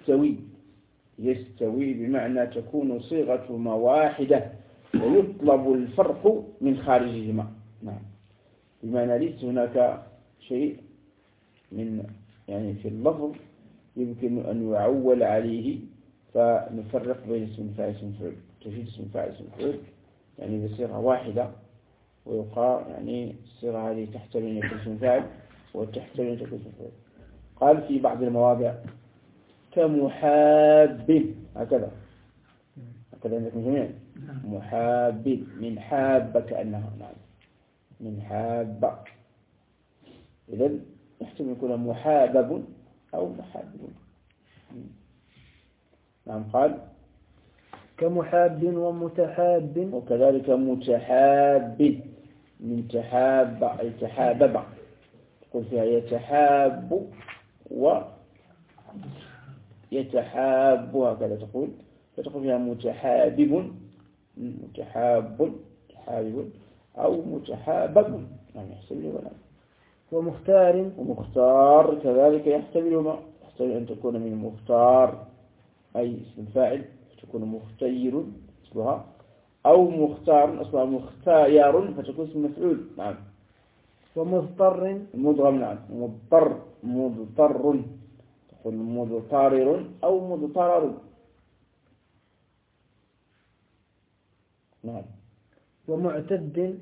يستوي بمعنى تكون صيغتهما واحدة ويطلب الفرق من خارجهما. نعم. بمعنى ليس هناك شيء من يعني في اللفظ يمكن أن يعول عليه فنفرق بين اسم الفاعل واسم المفعول. تجد اسم الفاعل واسم المفعول يعني بصيغة واحدة، ويقال يعني الصيغة هذه تحتمل أن يكون اسم فاعل وتحتمل أن تكون اسم مفعول. قال في بعض المواضع كمحاب، هكذا عندكم جميعا محاب من حاب كأنها. نعم. من حاب. إذن يحتمل يكون محابب أو محابب. نعم. قال كمحاب ومتحاب. وكذلك متحاب من تحاب أي تحابب، تقول فيها يتحاب ويتحاب، هكذا تقول فيها متحابب أو متحابب، يعني يحتمل ولا. ومختار كذلك يحتمل أن تكون من مختار أي اسم الفاعل فتكون مختير أصلها، أو مختار أصلها مختار فتكون اسم مفعول. نعم. ومضطر مضغم. نعم. مضطر تقول مضطرر أو مضطرر. نعم. ومعتد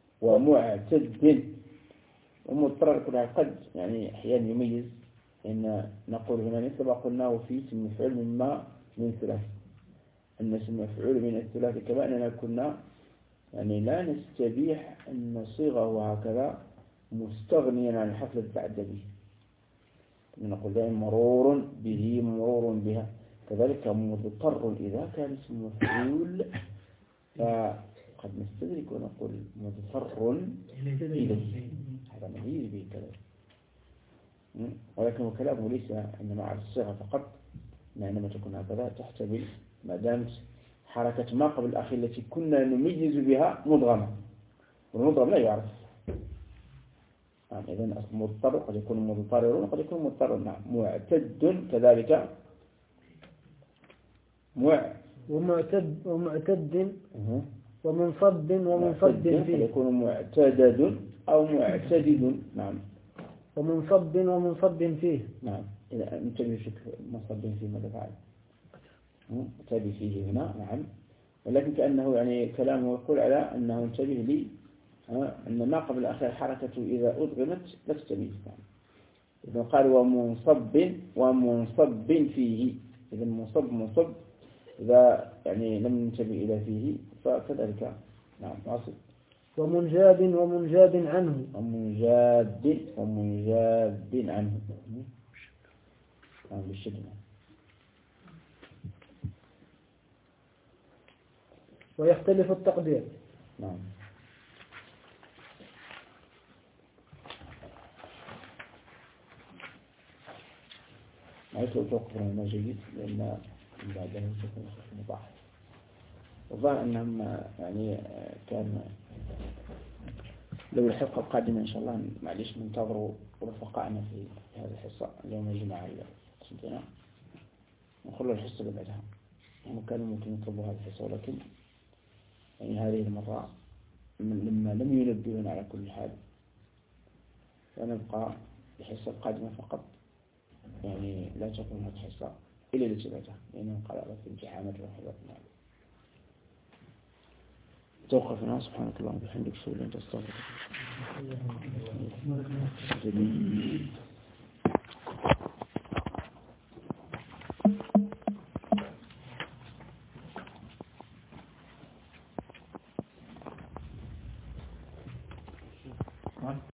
ومضطرر كلها قد يعني أحيانا يميز، إن نقول هنا مثل ما قلناه في اسم مفعول من ثلاث، أن اسم مفعول من الثلاث كما أننا كنا يعني لا نستبيح أن نصيغه هكذا مستغنيا عن الحفلة بعد به. نقول دائما مرور به مرور بها. كذلك مضطر إذا كان اسم مفعول فقد نستدرك ونقول مضطر إليه، هذا مهيز به كذلك. ولكن كلامه ليس إنما على الصيغة فقط، لأنما تكون هكذا تحتمل ما دامت حركة ما قبل الأخير التي كنا نميز بها مضغمة، والمضغم لا يعرف. إذن أصل مضطر قد يكون مضطرر وقد يكون مضطر. نعم. معتد كذلك ومعتد ومنصب فيه قد يكون معتدد أو معتدد. نعم. ومنصب فيه. نعم. إذا انتبه شكل منصب فيه ماذا فعل؟ انتبه فيه هنا. نعم. ولكن كأنه يعني كلامه يقول على أنه انتبه لي أن ما قبل آخر حركته إذا أدغمت لا تستميز. إذا قال ومنصب فيه، إذا منصب إذا يعني لم ننتبه إلى فيه فكذلك. نعم. واصل. ومنجاب عنه. ومنجاب عنه. بالشدة. ويختلف التقدير. نعم. عايز توقف هنا جيد لأن بعدها تكون مضاعف. وظن أنهم يعني كان لو الحلقة القادمة إن شاء الله معليش ننتظروا رفقائنا في هذه الحصة اليوم الجمعة القسمتين ونخلوا الحصة اللي بعدها. هم كانوا ممكن يطلبوا هذه الحصة ولكن يعني هذه المرة لما لم ينبهون على كل حال فنبقى الحصة القادمة فقط، يعني لا تكون هذه الحصة إلا لتبعتها لأنه قال في امتحانات وحضرات معنا. توقف هنا. سبحانك اللهم وبحمدك أشهد أن لا إله إلا أنت أستغفرك.